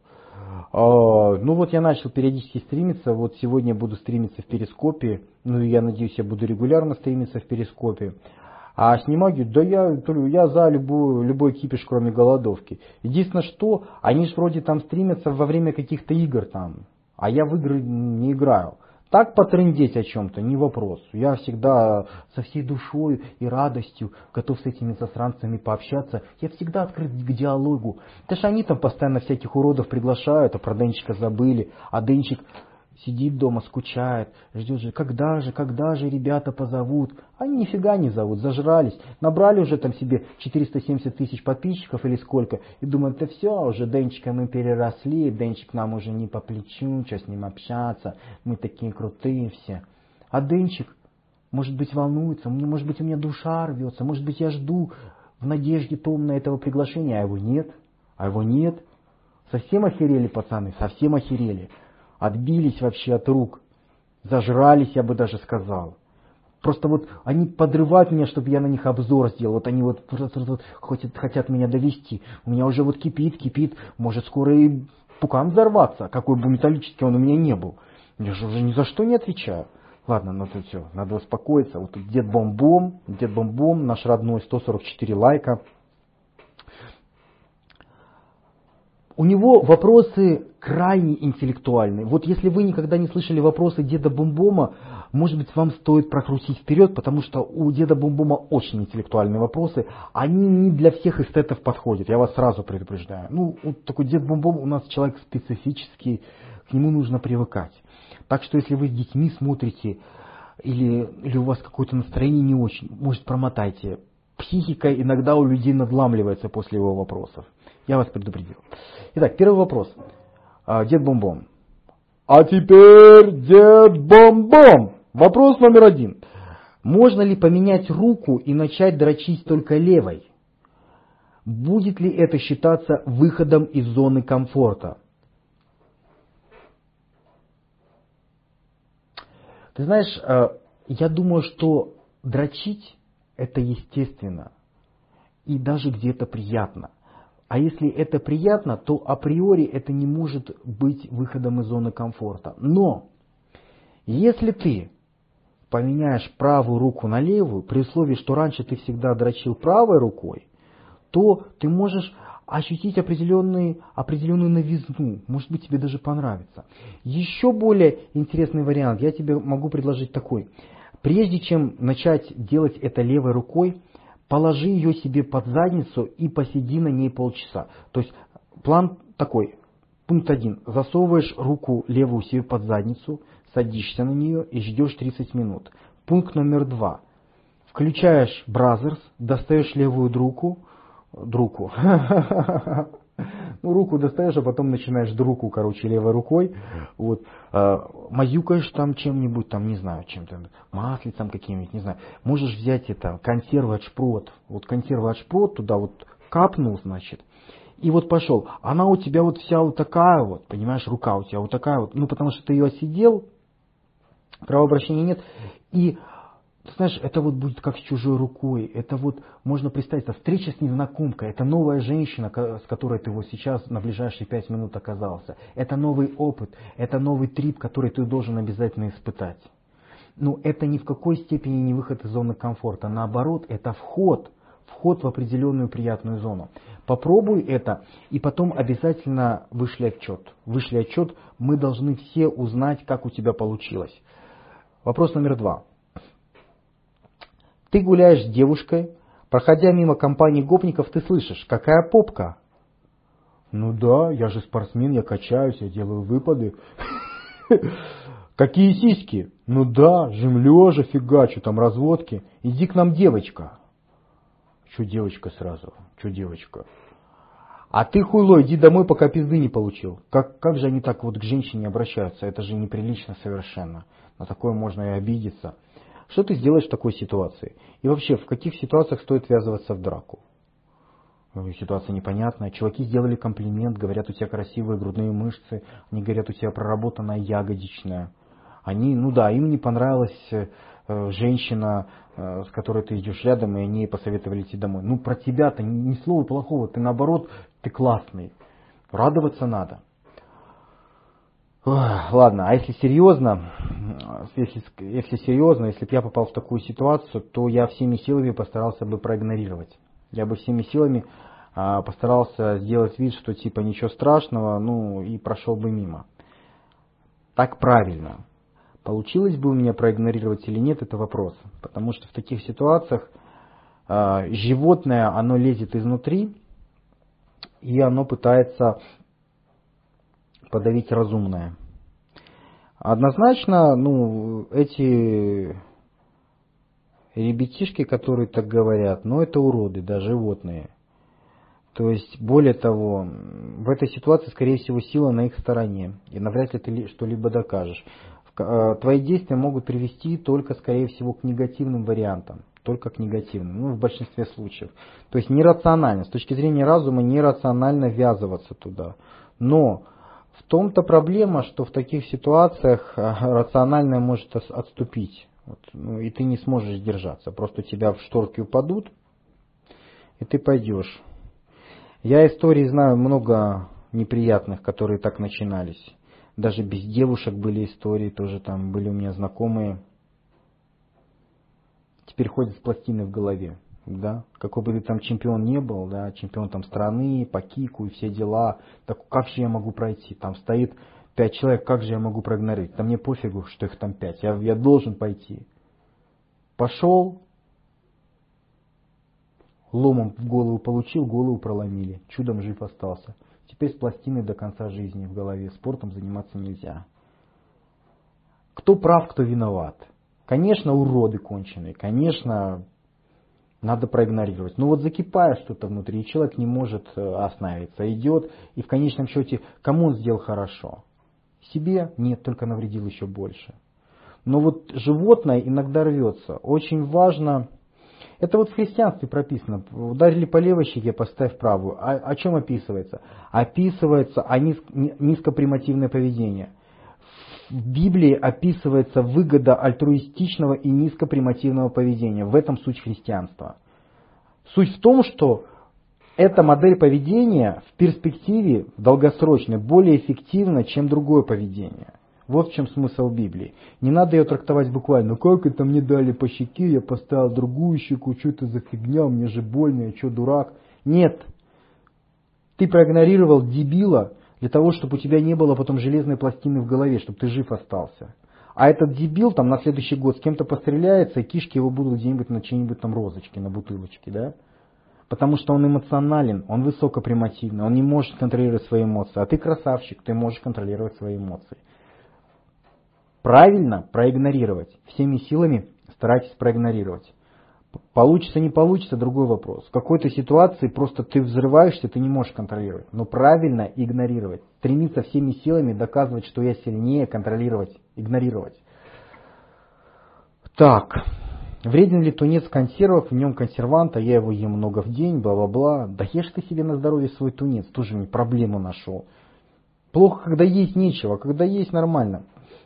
А, ну вот я начал периодически стримиться. Вот сегодня буду стримиться в Перископе. Ну и я надеюсь, я буду регулярно стримиться в Перископе. А с Немагией, да я, я за любой, любой кипиш, кроме голодовки. Единственное, что они же вроде там стримятся во время каких-то игр там. А я в игры не играю. Так потрындеть о чем-то, не вопрос. Я всегда со всей душой и радостью готов с этими засранцами пообщаться. Я всегда открыт к диалогу. Потому что они там постоянно всяких уродов приглашают, а про Денчика забыли. А Денчик сидит дома, скучает, ждет же, когда же, когда же ребята позовут. Они нифига не зовут, зажрались. Набрали уже там себе четыреста семьдесят тысяч подписчиков или сколько. И думают, да все, уже Денчика мы переросли, Денчик нам уже не по плечу, что с ним общаться. Мы такие крутые все. А Денчик, может быть, волнуется, может быть, у меня душа рвется, может быть, я жду в надежде томно этого приглашения, а его нет. А его нет. Совсем охерели, пацаны, совсем охерели. Отбились вообще от рук. Зажрались, я бы даже сказал. Просто вот они подрывают меня, чтобы я на них обзор сделал. Вот они вот, вот, вот хотят, хотят меня довести. У меня уже вот кипит, кипит. Может скоро и пукан взорваться. Какой бы металлический он у меня не был. Я же уже ни за что не отвечаю. Ладно, ну тут все, надо успокоиться. Вот тут Дед Бомбом, Дед Бомбом, наш родной, сто сорок четыре лайка. У него вопросы крайне интеллектуальные. Вот если вы никогда не слышали вопросы Деда Бомбома, может быть, вам стоит прокрутить вперед, потому что у Деда Бомбома очень интеллектуальные вопросы. Они не для всех эстетов подходят, я вас сразу предупреждаю. Ну, вот такой Дед Бомбом у нас человек специфический, к нему нужно привыкать. Так что если вы с детьми смотрите, или, или у вас какое-то настроение не очень, может, промотайте. психика иногда у людей надламливается после его вопросов. Я вас предупредил. Итак, первый вопрос. Дед Бом-Бом. А теперь Дед Бом-Бом. Вопрос номер один. Можно ли поменять руку и начать дрочить только левой? Будет ли это считаться выходом из зоны комфорта? Ты знаешь, я думаю, что дрочить это естественно и даже где-то приятно. А если это приятно, то априори это не может быть выходом из зоны комфорта. Но если ты поменяешь правую руку на левую, при условии, что раньше ты всегда дрочил правой рукой, то ты можешь ощутить определенную, определенную новизну. Может быть, тебе даже понравится. Еще более интересный вариант я тебе могу предложить такой. Прежде чем начать делать это левой рукой, положи ее себе под задницу и посиди на ней полчаса. То есть план такой. Пункт один. Засовываешь руку левую себе под задницу, садишься на нее и ждешь тридцать минут. Пункт номер два. Включаешь бразерс, достаешь левую руку, руку, ну руку достаешь, а потом начинаешь руку, короче, левой рукой, вот, мазюкаешь там чем-нибудь, там, не знаю, чем-то, маслицем каким-нибудь, не знаю. Можешь взять это, консервы от шпрот, вот консервы от шпрот туда вот капнул, значит, и вот пошел. Она у тебя вот вся вот такая вот, понимаешь, рука у тебя вот такая вот, ну потому что ты ее осидел, кровообращения нет, и ты знаешь, это вот будет как с чужой рукой, это вот можно представить, это встреча с незнакомкой, это новая женщина, с которой ты вот сейчас на ближайшие пять минут оказался, это новый опыт, это новый трип, который ты должен обязательно испытать. Но это ни в какой степени не выход из зоны комфорта, наоборот, это вход, вход в определенную приятную зону. Попробуй это и потом обязательно вышли отчет. Вышли отчет, мы должны все узнать, как у тебя получилось. Вопрос номер два. Ты гуляешь с девушкой, проходя мимо компании гопников, ты слышишь, какая попка? Ну да, я же спортсмен, я качаюсь, я делаю выпады. Какие сиськи? Ну да, жим лежа, фигачу, там разводки. Иди к нам, девочка. Че девочка сразу? Че девочка? А ты, хуйло, иди домой, пока пизды не получил. Как, как же они так вот к женщине обращаются? Это же неприлично совершенно. На такое можно и обидеться. Что ты сделаешь в такой ситуации? И вообще, в каких ситуациях стоит ввязываться в драку? Ситуация непонятная. Чуваки сделали комплимент, говорят, у тебя красивые грудные мышцы, они говорят, у тебя проработанная ягодичная. Они, ну да, им не понравилась э, женщина, э, с которой ты идешь рядом, и они ей посоветовали идти домой. Ну про тебя-то ни, ни слова плохого, ты наоборот, ты классный. Радоваться надо. Ох, ладно, а если серьезно, если, если серьезно, если бы я попал в такую ситуацию, то я всеми силами постарался бы проигнорировать. Я бы всеми силами а, постарался сделать вид, что типа ничего страшного, ну и прошел бы мимо. Так правильно. Получилось бы у меня проигнорировать или нет, это вопрос. Потому что в таких ситуациях а, животное, оно лезет изнутри, и оно пытается подавить разумное. Однозначно, ну, эти ребятишки, которые так говорят, ну, это уроды, да, животные. То есть, более того, в этой ситуации, скорее всего, сила на их стороне, и навряд ли ты что-либо докажешь. Твои действия могут привести только, скорее всего, к негативным вариантам, только к негативным, ну, в большинстве случаев. То есть, нерационально, с точки зрения разума, нерационально ввязываться туда. Но в том-то проблема, что в таких ситуациях рациональное может отступить. Вот, ну, и ты не сможешь держаться. Просто тебя в шторки упадут, и ты пойдешь. Я историй знаю много неприятных, которые так начинались. Даже без девушек были истории, тоже там были у меня знакомые. Теперь ходят с пластиной в голове. Да? Какой бы ты там чемпион не был, да, чемпион там страны, по кику и все дела, так как же я могу пройти? Там стоит пять человек, как же я могу проигнорировать? Да мне пофигу, что их там пять, я, я должен пойти. Пошел, ломом в голову получил, голову проломили, чудом жив остался. Теперь с пластиной до конца жизни в голове, спортом заниматься нельзя. Кто прав, кто виноват? Конечно, уроды конченые, конечно, Надо проигнорировать. Но вот закипает что-то внутри, и человек не может остановиться. Идет, и в конечном счете, кому он сделал хорошо? Себе? Нет, только навредил еще больше. Но вот животное иногда рвется. Очень важно, это вот в христианстве прописано, ударили по левой щеке, поставь правую. О, о чем описывается? Описывается о низ, низкопримативное поведение. В Библии описывается выгода альтруистичного и низкопримативного поведения. В этом суть христианства. Суть в том, что эта модель поведения в перспективе, в долгосрочной, более эффективна, чем другое поведение. Вот в чем смысл Библии. Не надо ее трактовать буквально. Ну как это мне дали по щеке, я поставил другую щеку, что это за фигня, мне же больно, я что, дурак? Нет. Ты проигнорировал дебила для того, чтобы у тебя не было потом железной пластины в голове, чтобы ты жив остался. А этот дебил там на следующий год с кем-то постреляется, и кишки его будут где-нибудь на чьей-нибудь там розочке, на бутылочке, да? Потому что он эмоционален, он высокопримативный, он не может контролировать свои эмоции. А ты красавчик, ты можешь контролировать свои эмоции. Правильно проигнорировать. Всеми силами старайтесь проигнорировать. Получится, не получится, другой вопрос. В какой-то ситуации просто ты взрываешься, ты не можешь контролировать. Но правильно игнорировать. Стремиться всеми силами доказывать, что я сильнее, контролировать, игнорировать. Так. Вреден ли тунец консервов, в нем консерванта, я его ем много в день, бла-бла-бла. Да ешь ты себе на здоровье свой тунец, тоже мне проблему нашел. Плохо, когда есть нечего, когда есть нормально.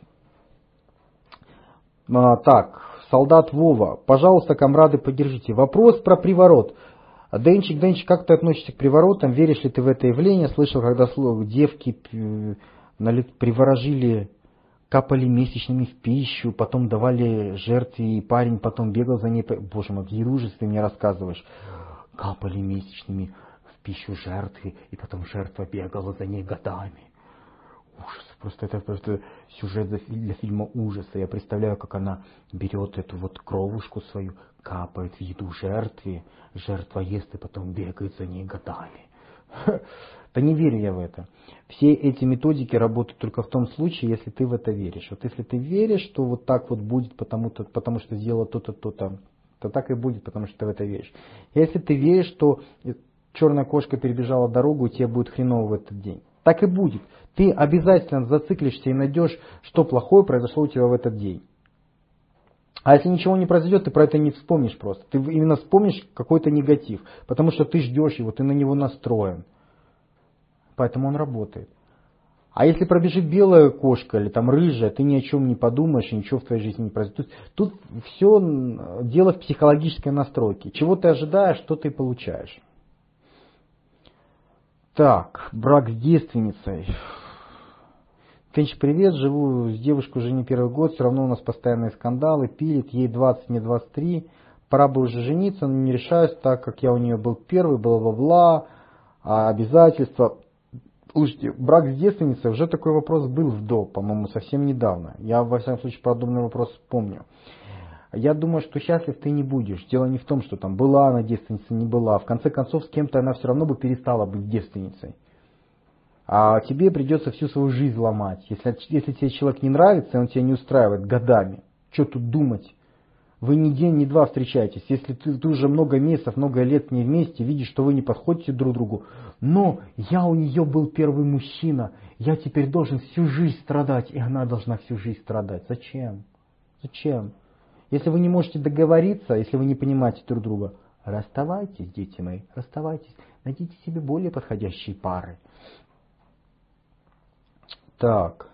А, так, солдат Вова, пожалуйста, комрады, поддержите. Вопрос про приворот. Денчик, Денчик, как ты относишься к приворотам? Веришь ли ты в это явление? Слышал, когда девки приворожили, капали месячными в пищу, потом давали жертве, и парень потом бегал за ней. Боже мой, какие ужасы ты мне рассказываешь. Капали месячными в пищу жертве, и потом жертва бегала за ней годами. Ужас. Просто это просто сюжет для фильма ужаса. Я представляю, как она берет эту вот кровушку свою, капает в еду жертве, жертва ест и потом бегает за ней годами. Да не верю я в это. Все эти методики работают только в том случае, если ты в это веришь. Вот если ты веришь, что вот так вот будет, потому-то, потому что сделала то-то, то-то, то так и будет, потому что ты в это веришь. Если ты веришь, что черная кошка перебежала дорогу, и тебе будет хреново в этот день. Так и будет. Ты обязательно зациклишься и найдешь, что плохое произошло у тебя в этот день. А если ничего не произойдет, ты про это не вспомнишь просто. Ты именно вспомнишь какой-то негатив, потому что ты ждешь его, ты на него настроен. Поэтому он работает. А если пробежит белая кошка или там рыжая, ты ни о чем не подумаешь, и ничего в твоей жизни не произойдет. Тут, тут все дело в психологической настройке. Чего ты ожидаешь, что ты получаешь. Так, брак с девственницей. Тенч, привет, живу с девушкой уже не первый год, все равно у нас постоянные скандалы, пилит, ей двадцать, мне двадцать три, пора бы уже жениться, но не решаюсь, так как я у нее был первый, бла-бла-бла, а обязательства. Слушайте, брак с девственницей, уже такой вопрос был в до, по-моему, совсем недавно. Я, во всяком случае, подобный вопрос помню. Я думаю, что счастлив ты не будешь. Дело не в том, что там была она девственницей, не была. В конце концов, с кем-то она все равно бы перестала быть девственницей. А тебе придется всю свою жизнь ломать. Если, если тебе человек не нравится, и он тебя не устраивает годами, что тут думать? Вы ни день, ни два встречаетесь. Если ты, ты уже много месяцев, много лет не вместе, видишь, что вы не подходите друг другу. Но я у нее был первый мужчина. Я теперь должен всю жизнь страдать, и она должна всю жизнь страдать. Зачем? Зачем? Если вы не можете договориться, если вы не понимаете друг друга, расставайтесь, дети мои, расставайтесь. Найдите себе более подходящие пары. Так.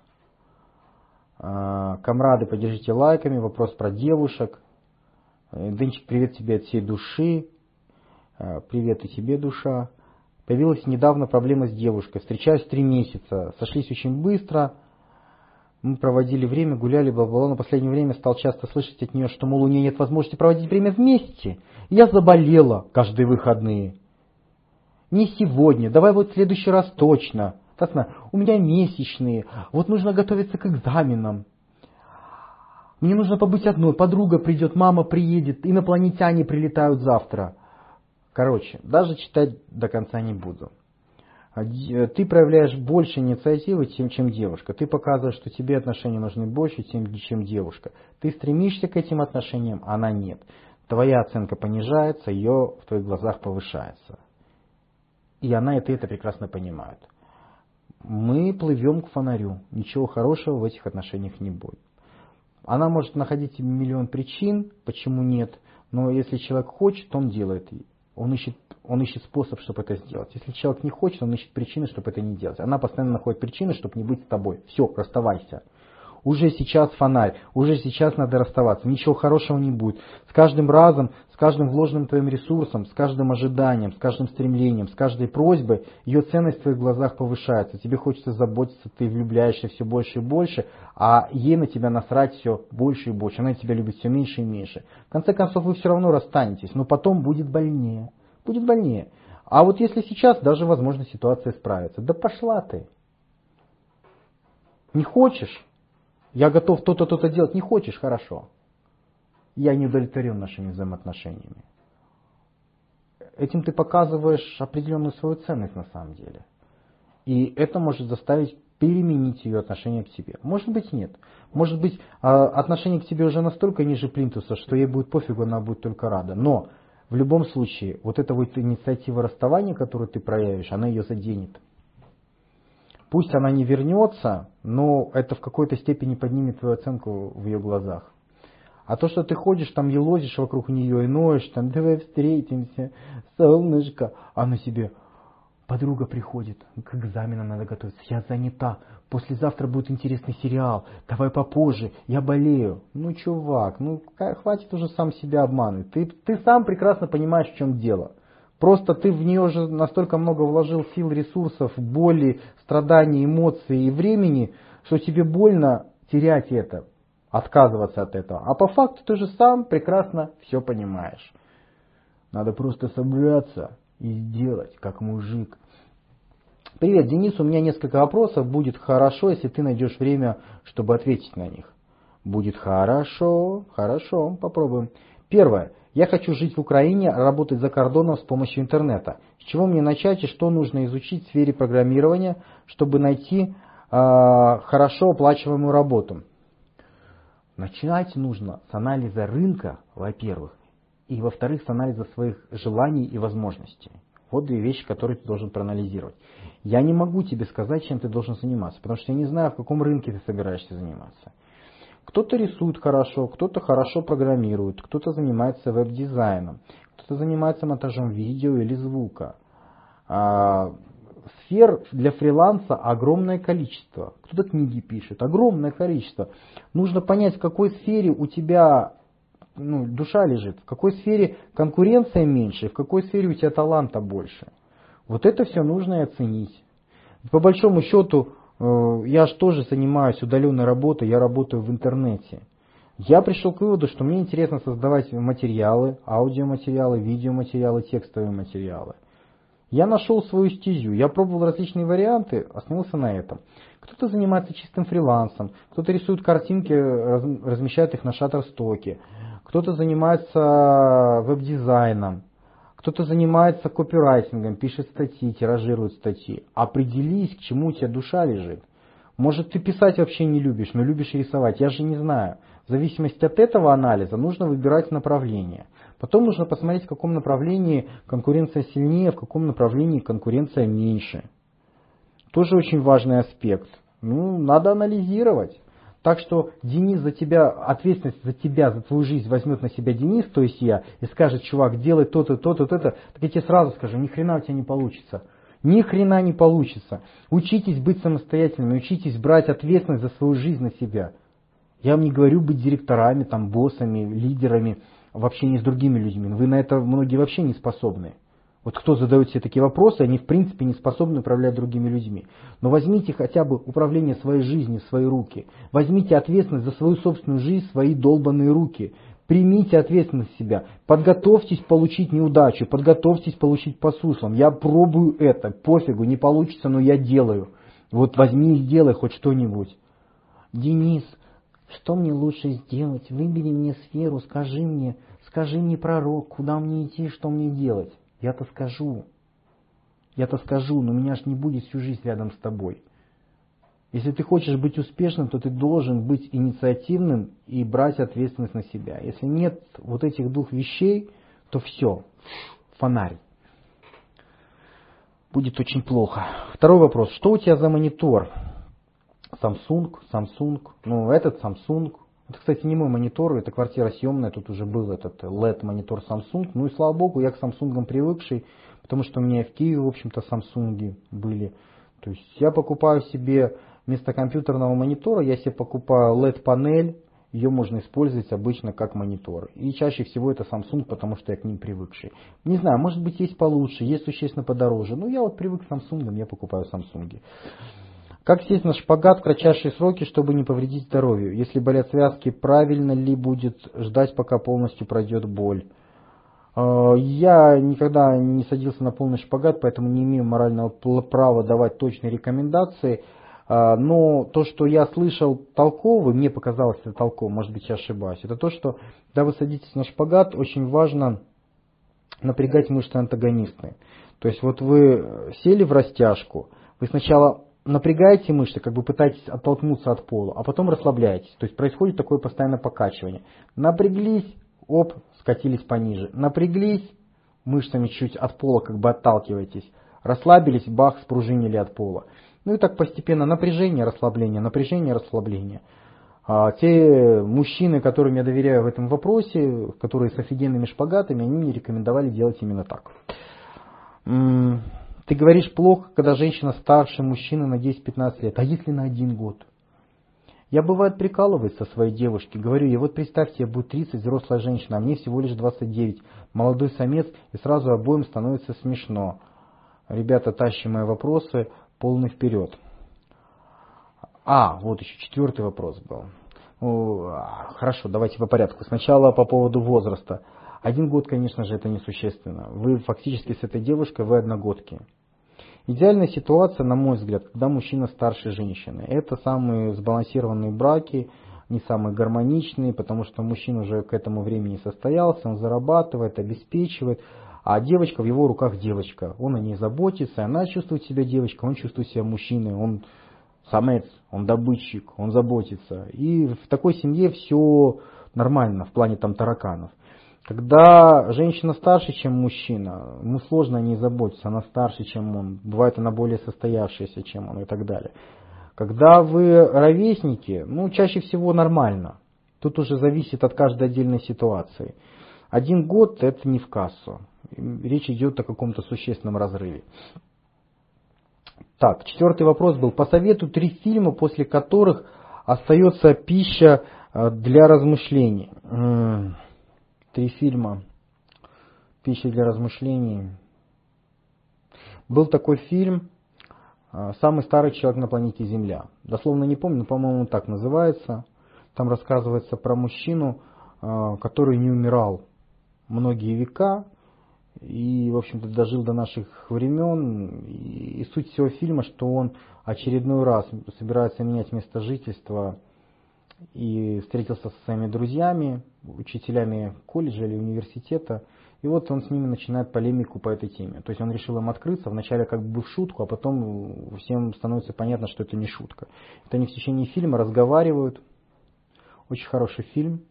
Камрады, поддержите лайками. Вопрос про девушек. Денчик, привет тебе от всей души. Привет и тебе, душа. Появилась недавно проблема с девушкой. Встречаюсь три месяца. Сошлись очень быстро. Мы проводили время, гуляли, бла-бла-бла. Но в последнее время стал часто слышать от нее, что, мол, у нее нет возможности проводить время вместе. Я заболела каждые выходные. Не сегодня, давай вот в следующий раз точно. У меня месячные, вот нужно готовиться к экзаменам. Мне нужно побыть одной, подруга придет, мама приедет, инопланетяне прилетают завтра. Короче, даже читать до конца не буду. Ты проявляешь больше инициативы, чем девушка. Ты показываешь, что тебе отношения нужны больше, чем девушка. Ты стремишься к этим отношениям, она нет. твоя оценка понижается, ее в твоих глазах повышается. И она и ты это прекрасно понимают. Мы плывем к фонарю. Ничего хорошего в этих отношениях не будет. Она может находить миллион причин, почему нет, но если человек хочет, он делает. Он ищет, он ищет способ, чтобы это сделать. Если человек не хочет, он ищет причины, чтобы это не делать. Она постоянно находит причины, чтобы не быть с тобой. Все, расставайся. Уже сейчас фонарь, уже сейчас надо расставаться. Ничего хорошего не будет. С каждым разом, с каждым вложенным твоим ресурсом, с каждым ожиданием, с каждым стремлением, с каждой просьбой, ее ценность в твоих глазах повышается. Тебе хочется заботиться, ты влюбляешься все больше и больше, а ей на тебя насрать все больше и больше. Она тебя любит все меньше и меньше. В конце концов, вы все равно расстанетесь, но потом будет больнее. Будет больнее. А вот если сейчас, даже возможно ситуация справится. Да пошла ты. Не хочешь? Я готов то-то, то-то делать. Не хочешь? Хорошо. Я не удовлетворен нашими взаимоотношениями. Этим ты показываешь определенную свою ценность на самом деле. И это может заставить переменить ее отношение к тебе. Может быть, нет. Может быть, отношение к тебе уже настолько ниже плинтуса, что ей будет пофигу, она будет только рада. Но в любом случае, вот эта вот инициатива расставания, которую ты проявишь, она ее заденет. Пусть она не вернется, но это в какой-то степени поднимет твою оценку в ее глазах. А то, что ты ходишь, там елозишь вокруг нее и ноешь, там, давай встретимся, солнышко, а на себе, подруга приходит, к экзаменам надо готовиться, я занята, послезавтра будет интересный сериал, давай попозже, я болею. Ну, чувак, ну, хватит уже сам себя обманывать, ты, ты сам прекрасно понимаешь, в чем дело. Просто ты в нее же настолько много вложил сил, ресурсов, боли, страданий, эмоций и времени, что тебе больно терять это, отказываться от этого. А по факту ты же сам прекрасно все понимаешь. Надо просто собраться и сделать, как мужик. Привет, Денис, у меня несколько вопросов. Будет хорошо, если ты найдешь время, чтобы ответить на них. Будет хорошо, хорошо, попробуем. Первое. Я хочу жить в Украине, работать за кордоном с помощью интернета. С чего мне начать и что нужно изучить в сфере программирования, чтобы найти э, хорошо оплачиваемую работу? Начинать нужно с анализа рынка, во-первых, и во-вторых, с анализа своих желаний и возможностей. Вот две вещи, которые ты должен проанализировать. Я не могу тебе сказать, чем ты должен заниматься, потому что я не знаю, в каком рынке ты собираешься заниматься. Кто-то рисует хорошо, кто-то хорошо программирует, кто-то занимается веб-дизайном, кто-то занимается монтажом видео или звука. А, сфер для фриланса огромное количество. Кто-то книги пишет, огромное количество. Нужно понять, в какой сфере у тебя ну, душа лежит, в какой сфере конкуренция меньше, в какой сфере у тебя таланта больше. Вот это все нужно и оценить. По большому счету, я же тоже занимаюсь удаленной работой, я работаю в интернете. Я пришел к выводу, что мне интересно создавать материалы, аудиоматериалы, видеоматериалы, текстовые материалы. Я нашел свою стезю, я пробовал различные варианты, остановился на этом. Кто-то занимается чистым фрилансом, кто-то рисует картинки, размещает их на Shutterstock, кто-то занимается веб-дизайном, кто-то занимается копирайтингом, пишет статьи, тиражирует статьи. Определись, к чему у тебя душа лежит. Может, ты писать вообще не любишь, но любишь рисовать, я же не знаю. В зависимости от этого анализа нужно выбирать направление. Потом нужно посмотреть, в каком направлении конкуренция сильнее, в каком направлении конкуренция меньше. Тоже очень важный аспект. Ну, надо анализировать. Так что Денис за тебя, ответственность за тебя, за твою жизнь возьмет на себя Денис, то есть я, и скажет, чувак, делай то-то, то-то, то-то, так я тебе сразу скажу, ни хрена у тебя не получится. Ни хрена не получится. Учитесь быть самостоятельными, учитесь брать ответственность за свою жизнь на себя. Я вам не говорю быть директорами, там, боссами, лидерами в общении с другими людьми. Вы на это многие вообще не способны. Вот кто задает себе такие вопросы, они в принципе не способны управлять другими людьми. Но возьмите хотя бы управление своей жизнью в свои руки. Возьмите ответственность за свою собственную жизнь в свои долбанные руки. Примите ответственность в себя. Подготовьтесь получить неудачу, подготовьтесь получить по суслам. Я пробую это, пофигу, не получится, но я делаю. Вот возьми и сделай хоть что-нибудь. Денис, что мне лучше сделать? Выбери мне сферу, скажи мне, скажи мне, пророк, куда мне идти, что мне делать? Я-то скажу, я-то скажу, но меня ж не будет всю жизнь рядом с тобой. Если ты хочешь быть успешным, то ты должен быть инициативным и брать ответственность на себя. Если нет вот этих двух вещей, то все, фонарь. Будет очень плохо. Второй вопрос. Что у тебя за монитор? Samsung, Samsung. Ну, этот Samsung. Это, кстати, не мой монитор, это квартира съемная. Тут уже был этот эл и ди-монитор Samsung. Ну и слава богу, я к Samsung привыкший, потому что у меня и в Киеве, в общем-то, Samsung были. То есть я покупаю себе вместо компьютерного монитора, я себе покупаю эл и ди-панель. Ее можно использовать обычно как монитор. И чаще всего это Samsung, потому что я к ним привыкший. Не знаю, может быть есть получше, есть существенно подороже. Но я вот привык к Samsung, я покупаю Samsung. Как сесть на шпагат в кратчайшие сроки, чтобы не повредить здоровью? Если болят связки, правильно ли будет ждать, пока полностью пройдет боль? Я никогда не садился на полный шпагат, поэтому не имею морального права давать точные рекомендации. Но то, что я слышал толковый, мне показалось это толковым, может быть я ошибаюсь, это то, что когда вы садитесь на шпагат, очень важно напрягать мышцы антагонистные. То есть вот вы сели в растяжку, вы сначала напрягаете мышцы, как бы пытаетесь оттолкнуться от пола, а потом расслабляетесь. То есть происходит такое постоянное покачивание. Напряглись, оп, скатились пониже. Напряглись, мышцами чуть от пола как бы отталкиваетесь. Расслабились, бах, спружинили от пола. Ну и так постепенно напряжение, расслабление, напряжение, расслабление. А те мужчины, которым я доверяю в этом вопросе, которые с офигенными шпагатами, они мне рекомендовали делать именно так. Ты говоришь плохо, когда женщина старше мужчины на десять-пятнадцать лет. А если на один год? Я бывает прикалываюсь со своей девушкой. Говорю ей, вот представьте, я буду тридцать, взрослая женщина, а мне всего лишь двадцать девять. Молодой самец, и сразу обоим становится смешно. Ребята, тащим мои вопросы. Полный вперед. А, вот еще четвертый вопрос был. Ну, хорошо, давайте по порядку. Сначала по поводу возраста. Один год, конечно же, это несущественно. Вы фактически с этой девушкой, вы одногодки. Идеальная ситуация, на мой взгляд, когда мужчина старше женщины. Это самые сбалансированные браки, не самые гармоничные, потому что мужчина уже к этому времени состоялся, он зарабатывает, обеспечивает. А девочка, в его руках девочка. Он о ней заботится, она чувствует себя девочкой, он чувствует себя мужчиной, он самец, он добытчик, он заботится. И в такой семье все нормально в плане там тараканов. Когда женщина старше, чем мужчина, ему сложно о ней заботиться, она старше, чем он. Бывает, она более состоявшаяся, чем он и так далее. Когда вы ровесники, ну, чаще всего нормально. Тут уже зависит от каждой отдельной ситуации. Один год это не в кассу. Речь идет о каком-то существенном разрыве. Так, четвертый вопрос был. Посоветуй три фильма, после которых остается пища для размышлений. Три фильма. Пища для размышлений. Был такой фильм «Самый старый человек на планете Земля». Дословно не помню, но, по-моему, так называется. Там рассказывается про мужчину, который не умирал многие века. И, в общем-то, дожил до наших времен. И суть всего фильма, что он очередной раз собирается менять место жительства и встретился со своими друзьями, учителями колледжа или университета. И вот он с ними начинает полемику по этой теме. То есть он решил им открыться, вначале как бы в шутку, а потом всем становится понятно, что это не шутка. Это они в течение фильма разговаривают. Очень хороший фильм.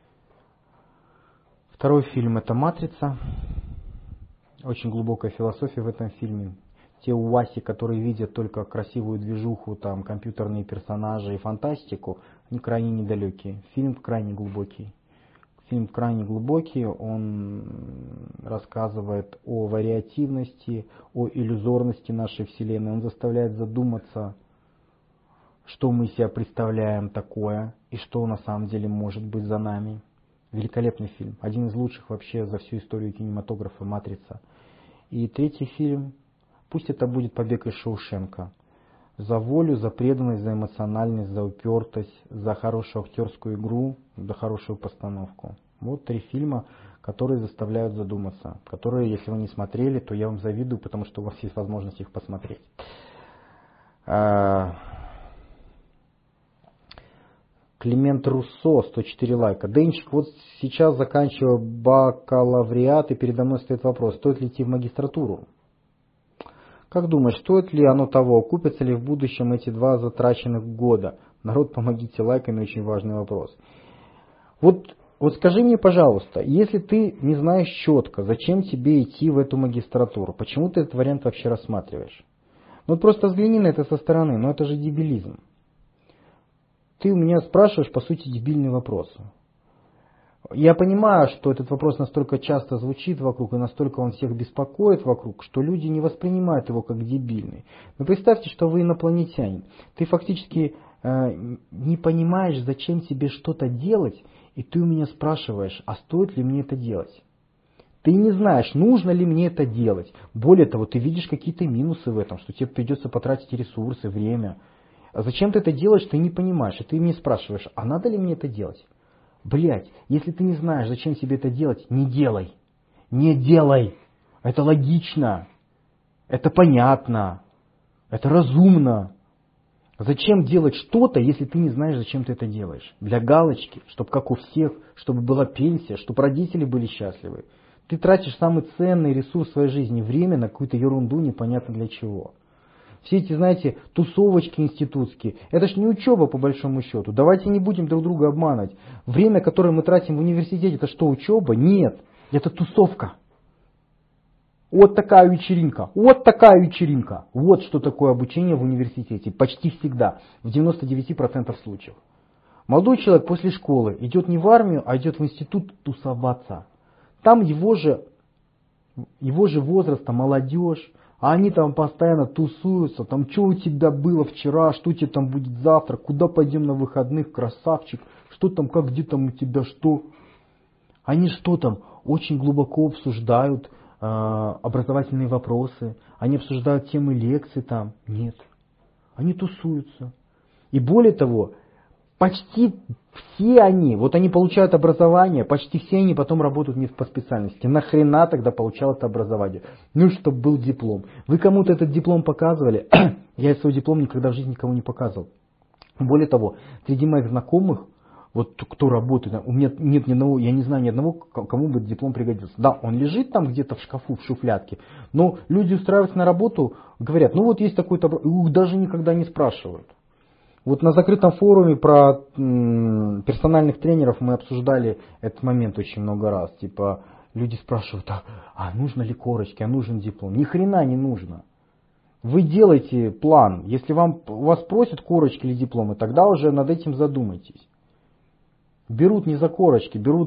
Второй фильм — это «Матрица». Очень глубокая философия в этом фильме. Те УАСи, которые видят только красивую движуху, там, компьютерные персонажи и фантастику, они крайне недалекие. Фильм крайне глубокий. Фильм крайне глубокий, он рассказывает о вариативности, о иллюзорности нашей Вселенной. Он заставляет задуматься, что мы из себя представляем такое и что на самом деле может быть за нами. Великолепный фильм. Один из лучших вообще за всю историю кинематографа «Матрица». И третий фильм, пусть это будет «Побег из Шоушенка». За волю, за преданность, за эмоциональность, за упертость, за хорошую актерскую игру, за хорошую постановку. Вот три фильма, которые заставляют задуматься. Которые, если вы не смотрели, то я вам завидую, потому что у вас есть возможность их посмотреть. Климент Руссо, сто четыре лайка. Денчик, вот сейчас заканчиваю бакалавриат, и передо мной стоит вопрос, стоит ли идти в магистратуру. Как думаешь, стоит ли оно того? Окупятся ли в будущем эти два затраченных года? Народ, помогите лайками, очень важный вопрос. Вот, вот скажи мне, пожалуйста, если ты не знаешь четко, зачем тебе идти в эту магистратуру, почему ты этот вариант вообще рассматриваешь? Ну просто взгляни на это со стороны, но это же дебилизм. Ты у меня спрашиваешь, по сути, дебильный вопрос. Я понимаю, что этот вопрос настолько часто звучит вокруг и настолько он всех беспокоит вокруг, что люди не воспринимают его как дебильный. Но представьте, что вы инопланетянин. Ты фактически э, не понимаешь, зачем тебе что-то делать, и ты у меня спрашиваешь, а стоит ли мне это делать? Ты не знаешь, нужно ли мне это делать. Более того, ты видишь какие-то минусы в этом, что тебе придется потратить ресурсы, время. А зачем ты это делаешь, ты не понимаешь. И ты мне спрашиваешь, а надо ли мне это делать? Блять, если ты не знаешь, зачем тебе это делать, не делай. Не делай. Это логично. Это понятно. Это разумно. Зачем делать что-то, если ты не знаешь, зачем ты это делаешь? Для галочки, чтобы как у всех, чтобы была пенсия, чтобы родители были счастливы. Ты тратишь самый ценный ресурс своей жизни, время, на какую-то ерунду, непонятно для чего. Все эти, знаете, тусовочки институтские, это ж не учеба по большому счету. Давайте не будем друг друга обманывать. Время, которое мы тратим в университете, это что, учеба? Нет, это тусовка. Вот такая вечеринка, вот такая вечеринка. Вот что такое обучение в университете. Почти всегда, в девяноста девяти процентах случаев. Молодой человек после школы идет не в армию, а идет в институт тусоваться. Там его же, его же возраста молодежь. А они там постоянно тусуются, там что у тебя было вчера, что у тебя там будет завтра, куда пойдем на выходных, красавчик, что там, как, где там у тебя что. Они что там, очень глубоко обсуждают э, образовательные вопросы, они обсуждают темы лекций там. Нет, они тусуются. И более того, почти все они, вот они получают образование, почти все они потом работают не по специальности. Нахрена тогда получал это образование? Ну, чтобы был диплом. Вы кому-то этот диплом показывали? Я свой диплом никогда в жизни никому не показывал. Более того, среди моих знакомых, вот кто работает, у меня нет ни одного, я не знаю ни одного, кому бы диплом пригодился. Да, он лежит там где-то в шкафу, в шуфлядке, но люди устраиваются на работу, говорят, ну вот есть такой-то, их даже никогда не спрашивают. Вот на закрытом форуме про м, персональных тренеров мы обсуждали этот момент очень много раз. Типа люди спрашивают, а, а нужно ли корочки, а нужен диплом? Ни хрена не нужно. Вы делаете план. Если вам, вас просят корочки или дипломы, тогда уже над этим задумайтесь. Берут не за корочки, берут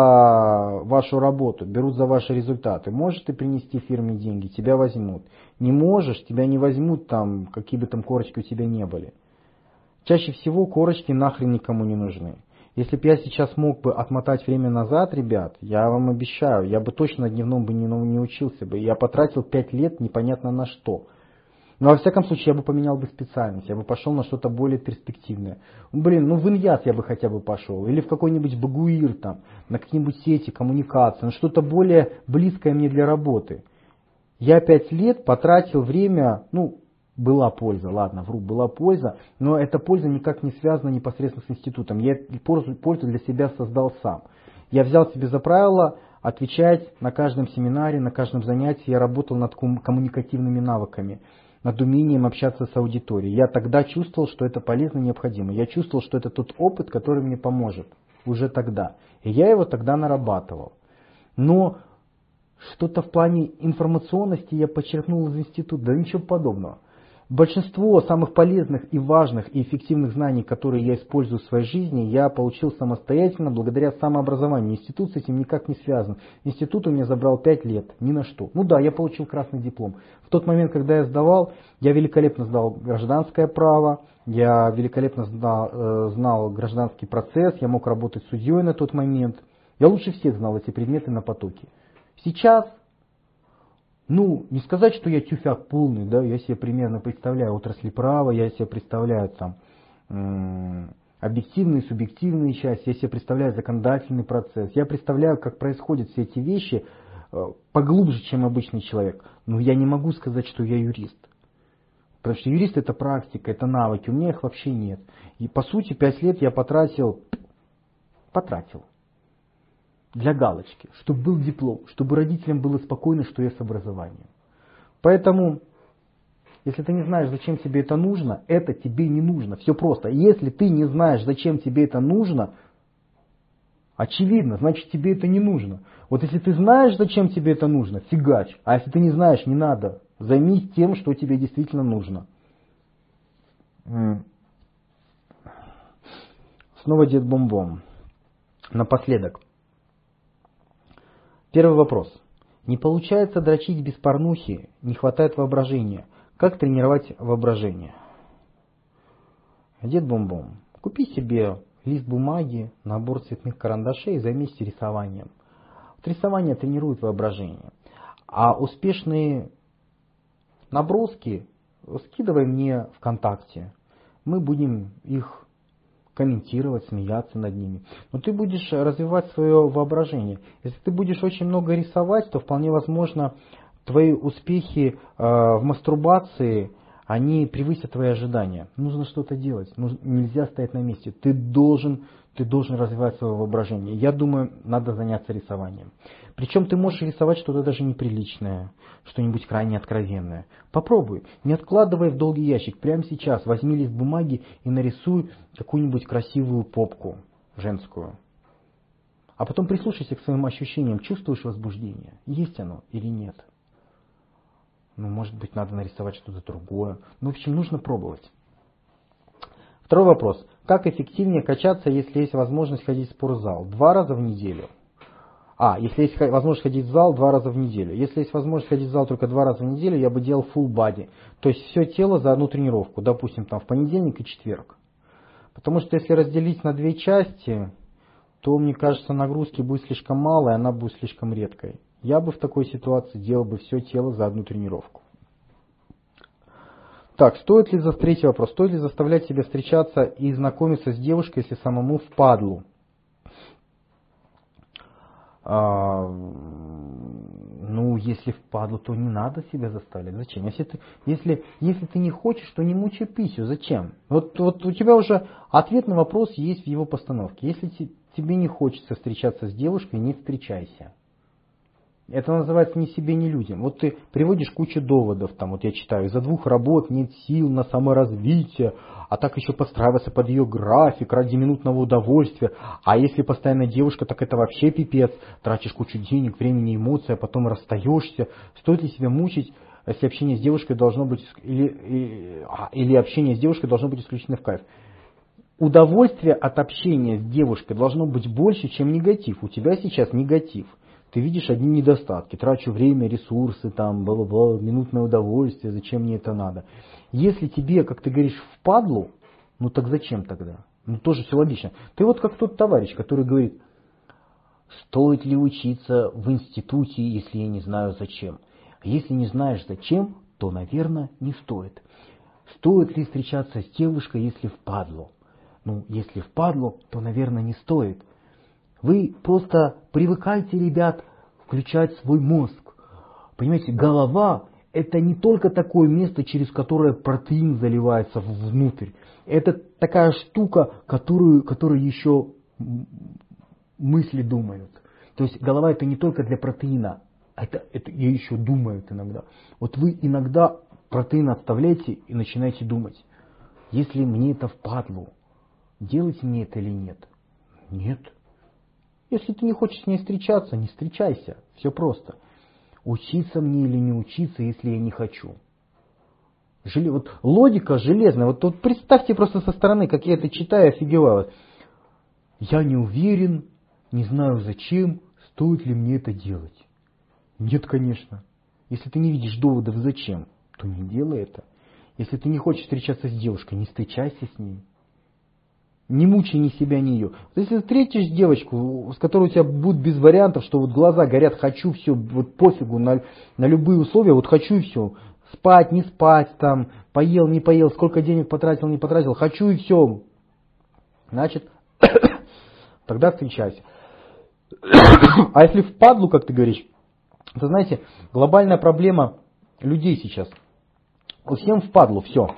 за вашу работу, берут за ваши результаты. Можешь ты принести фирме деньги, тебя возьмут. Не можешь, тебя не возьмут, там, какие бы там корочки у тебя не были. Чаще всего корочки нахрен никому не нужны. Если бы я сейчас мог бы отмотать время назад, ребят, я вам обещаю, я бы точно на дневном бы не, не учился бы. Я потратил пять лет непонятно на что. Но во всяком случае я бы поменял бы специальность, я бы пошел на что-то более перспективное. Блин, ну в Иньяс я бы хотя бы пошел, или в какой-нибудь Багуир там, на какие-нибудь сети, коммуникации, на что-то более близкое мне для работы. Я пять лет потратил время, ну, была польза, ладно, вру, была польза, но эта польза никак не связана непосредственно с институтом. Я пользу, пользу для себя создал сам. Я взял себе за правило отвечать на каждом семинаре, на каждом занятии. Я работал над коммуникативными навыками, над умением общаться с аудиторией. Я тогда чувствовал, что это полезно и необходимо. Я чувствовал, что это тот опыт, который мне поможет уже тогда. И я его тогда нарабатывал. Но что-то в плане информационности я подчеркнул из института, да ничего подобного. Большинство самых полезных и важных и эффективных знаний, которые я использую в своей жизни, я получил самостоятельно благодаря самообразованию. Институт с этим никак не связан. Институт у меня забрал пять лет, ни на что. Ну да, я получил красный диплом. В тот момент, когда я сдавал, я великолепно сдал гражданское право, я великолепно знал, э, знал гражданский процесс, я мог работать судьей на тот момент. Я лучше всех знал эти предметы на потоке. Сейчас, ну, не сказать, что я тюфяк полный, да, я себе примерно представляю отрасли права, я себе представляю там м- объективные, субъективные части, я себе представляю законодательный процесс, я представляю, как происходят все эти вещи э, поглубже, чем обычный человек, но я не могу сказать, что я юрист. Потому что юрист это практика, это навыки, у меня их вообще нет. И по сути пять лет я потратил, потратил. Для галочки, чтобы был диплом, чтобы родителям было спокойно, что я с образованием. Поэтому Если ты не знаешь, зачем тебе это нужно, это тебе не нужно. Все просто. Если ты не знаешь, зачем тебе это нужно, очевидно, значит тебе это не нужно. Вот если ты знаешь, зачем тебе это нужно, фигач. А если ты не знаешь, не надо. Займись тем, что тебе действительно нужно. Снова дед Бом-Бом. Напоследок. Первый вопрос. Не получается дрочить без порнухи, не хватает воображения. Как тренировать воображение? Дед Бом-Бом, купи себе лист бумаги, набор цветных карандашей и займись рисованием. Вот рисование тренирует воображение. А успешные наброски скидывай мне ВКонтакте. Мы будем их комментировать, смеяться над ними. Но ты будешь развивать свое воображение. Если ты будешь очень много рисовать, то вполне возможно твои успехи э, в мастурбации, они превысят твои ожидания. Нужно что-то делать. Нужно, нельзя стоять на месте. Ты должен, ты должен развивать свое воображение. Я думаю, надо заняться рисованием. Причем ты можешь рисовать что-то даже неприличное, что-нибудь крайне откровенное. Попробуй. Не откладывай в долгий ящик. Прямо сейчас возьми лист бумаги и нарисуй какую-нибудь красивую попку женскую. А потом прислушайся к своим ощущениям. Чувствуешь возбуждение? Есть оно или нет? Ну, может быть, надо нарисовать что-то другое. Ну, в общем, нужно пробовать. Второй вопрос. Как эффективнее качаться, если есть возможность ходить в спортзал? Два раза в неделю. А, если есть возможность ходить в зал, два раза в неделю. Если есть возможность ходить в зал только два раза в неделю, я бы делал full body. То есть все тело за одну тренировку. Допустим, там в понедельник и четверг. Потому что если разделить на две части, то, мне кажется, нагрузки будет слишком мало, и она будет слишком редкой. Я бы в такой ситуации делал бы все тело за одну тренировку. Так, стоит ли, за третий вопрос, стоит ли заставлять себя встречаться и знакомиться с девушкой, если самому впадлу? А, ну, если впадлу, то не надо себя заставлять. Зачем? Если ты, если, если ты не хочешь, то не мучай писю. Зачем? Вот, вот у тебя уже ответ на вопрос есть в его постановке. Если тебе не хочется встречаться с девушкой, не встречайся. Это называется ни себе, ни людям. Вот ты приводишь кучу доводов, там вот я читаю, из-за двух работ нет сил на саморазвитие, а так еще подстраиваться под ее график ради минутного удовольствия. А если постоянная девушка, так это вообще пипец. Тратишь кучу денег, времени, эмоций, а потом расстаешься. Стоит ли себя мучить, если общение с девушкой должно быть, или, или, или общение с девушкой должно быть исключительно в кайф? Удовольствие от общения с девушкой должно быть больше, чем негатив. У тебя сейчас негатив. Ты видишь одни недостатки. Трачу время, ресурсы, там, бла-бла-бла, минутное удовольствие, зачем мне это надо. Если тебе, как ты говоришь, впадлу, ну так зачем тогда? Ну тоже все логично. Ты вот как тот товарищ, который говорит, стоит ли учиться в институте, если я не знаю зачем. Если не знаешь зачем, то, наверное, не стоит. Стоит ли встречаться с девушкой, если впадлу? Ну, если впадлу, то, наверное, не стоит. Вы просто привыкайте, ребят, включать свой мозг. Понимаете, голова – это не только такое место, через которое протеин заливается внутрь. Это такая штука, которую, которую еще мысли думают. То есть голова – это не только для протеина, это, это еще думают иногда. Вот вы иногда протеин отставляете и начинаете думать. Если мне это впадлу, делать мне это или нет? Нет. Если ты не хочешь с ней встречаться, не встречайся. Все просто. Учиться мне или не учиться, если я не хочу. Желе... Вот логика железная. Вот, вот представьте просто со стороны, как я это читаю, офигеваю. Я не уверен, не знаю зачем, стоит ли мне это делать. Нет, конечно. Если ты не видишь доводов зачем, то не делай это. Если ты не хочешь встречаться с девушкой, не встречайся с ней. Не мучай ни себя, ни ее. Если ты встретишь девочку, с которой у тебя будет без вариантов, что вот глаза горят, хочу все, вот пофигу на, на любые условия, вот хочу и все. Спать, не спать, там, поел, не поел, сколько денег потратил, не потратил, хочу и все. Значит, тогда встречайся. А если впадлу, как ты говоришь, то знаете, глобальная проблема людей сейчас. Всем впадлу, все.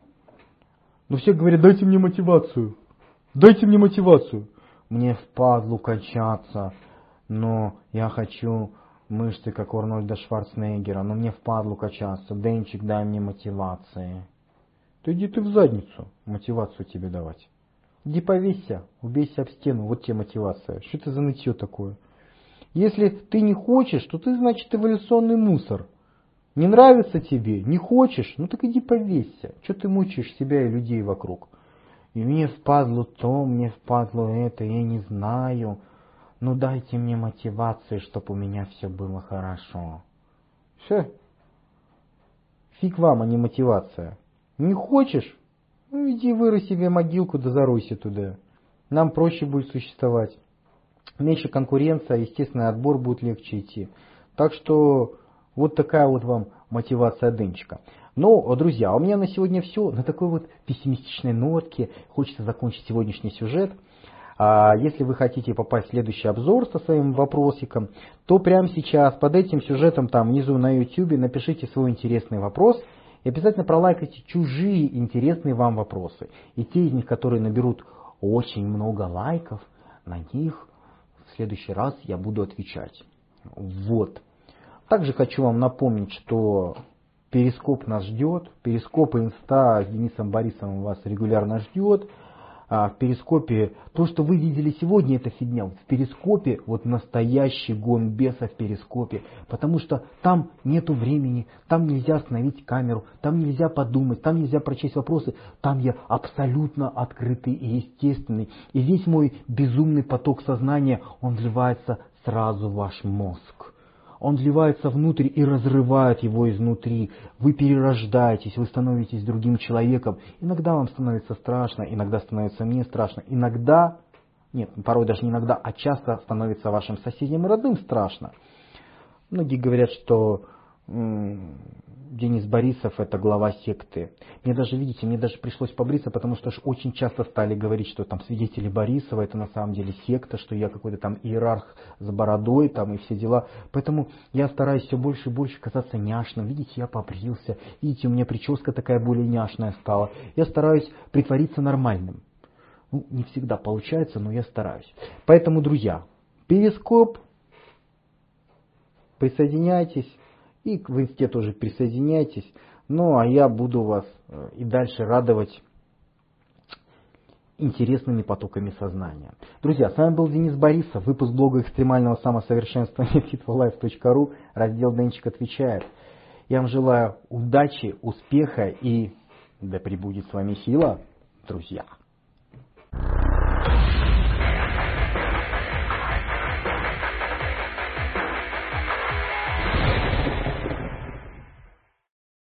Но все говорят, дайте мне мотивацию. Дайте мне мотивацию. Мне впадлу качаться, но я хочу мышцы, как у Арнольда Шварценеггера, но мне впадлу качаться, Денчик, дай мне мотивации. То иди ты в задницу, мотивацию тебе давать. Иди повесься, убейся об стену, вот тебе мотивация. Что это за нытье такое? Если ты не хочешь, то ты, значит, эволюционный мусор. Не нравится тебе, не хочешь, ну так иди повесься. Что ты мучаешь себя и людей вокруг? И мне впадло то, мне впадло это, я не знаю. Ну дайте мне мотивации, чтобы у меня все было хорошо. Все. Фиг вам, а не мотивация. Не хочешь? Ну иди вырой себе могилку, да заройся туда. Нам проще будет существовать. Меньше конкуренция, естественно, отбор будет легче идти. Так что вот такая вот вам мотивация Денчика. Ну, друзья, у меня на сегодня все. На такой вот пессимистичной нотке хочется закончить сегодняшний сюжет. Если вы хотите попасть в следующий обзор со своим вопросиком, то прямо сейчас под этим сюжетом там внизу на YouTube напишите свой интересный вопрос и обязательно пролайкайте чужие интересные вам вопросы. И те из них, которые наберут очень много лайков, на них в следующий раз я буду отвечать. Вот. Также хочу вам напомнить, что Перископ нас ждет. Перископ и Инста с Денисом Борисовым вас регулярно ждет. А в Перископе, то, что вы видели сегодня, это фигня. В Перископе, вот настоящий гон беса в Перископе. Потому что там нету времени, там нельзя остановить камеру, там нельзя подумать, там нельзя прочесть вопросы. Там я абсолютно открытый и естественный. И весь мой безумный поток сознания, он вливается сразу в ваш мозг. Он вливается внутрь и разрывает его изнутри. Вы перерождаетесь, вы становитесь другим человеком. Иногда вам становится страшно, иногда становится мне страшно. Иногда, нет, порой даже не иногда, а часто становится вашим соседям и родным страшно. Многие говорят, что м- Денис Борисов это глава секты. Мне даже, видите, мне даже пришлось побриться, потому что очень часто стали говорить, что там свидетели Борисова это на самом деле секта, что я какой-то там иерарх с бородой там и все дела. Поэтому я стараюсь все больше и больше казаться няшным. Видите, я побрился, видите, у меня прическа такая более няшная стала. Я стараюсь притвориться нормальным. Ну, не всегда получается, но я стараюсь. Поэтому, друзья, Перископ, присоединяйтесь. И в Инсте тоже присоединяйтесь. Ну, а я буду вас и дальше радовать интересными потоками сознания. Друзья, с вами был Денис Борисов, выпуск блога экстремального самосовершенствования фит фор лайф точка ру, раздел Денчик отвечает. Я вам желаю удачи, успеха и да пребудет с вами сила, друзья.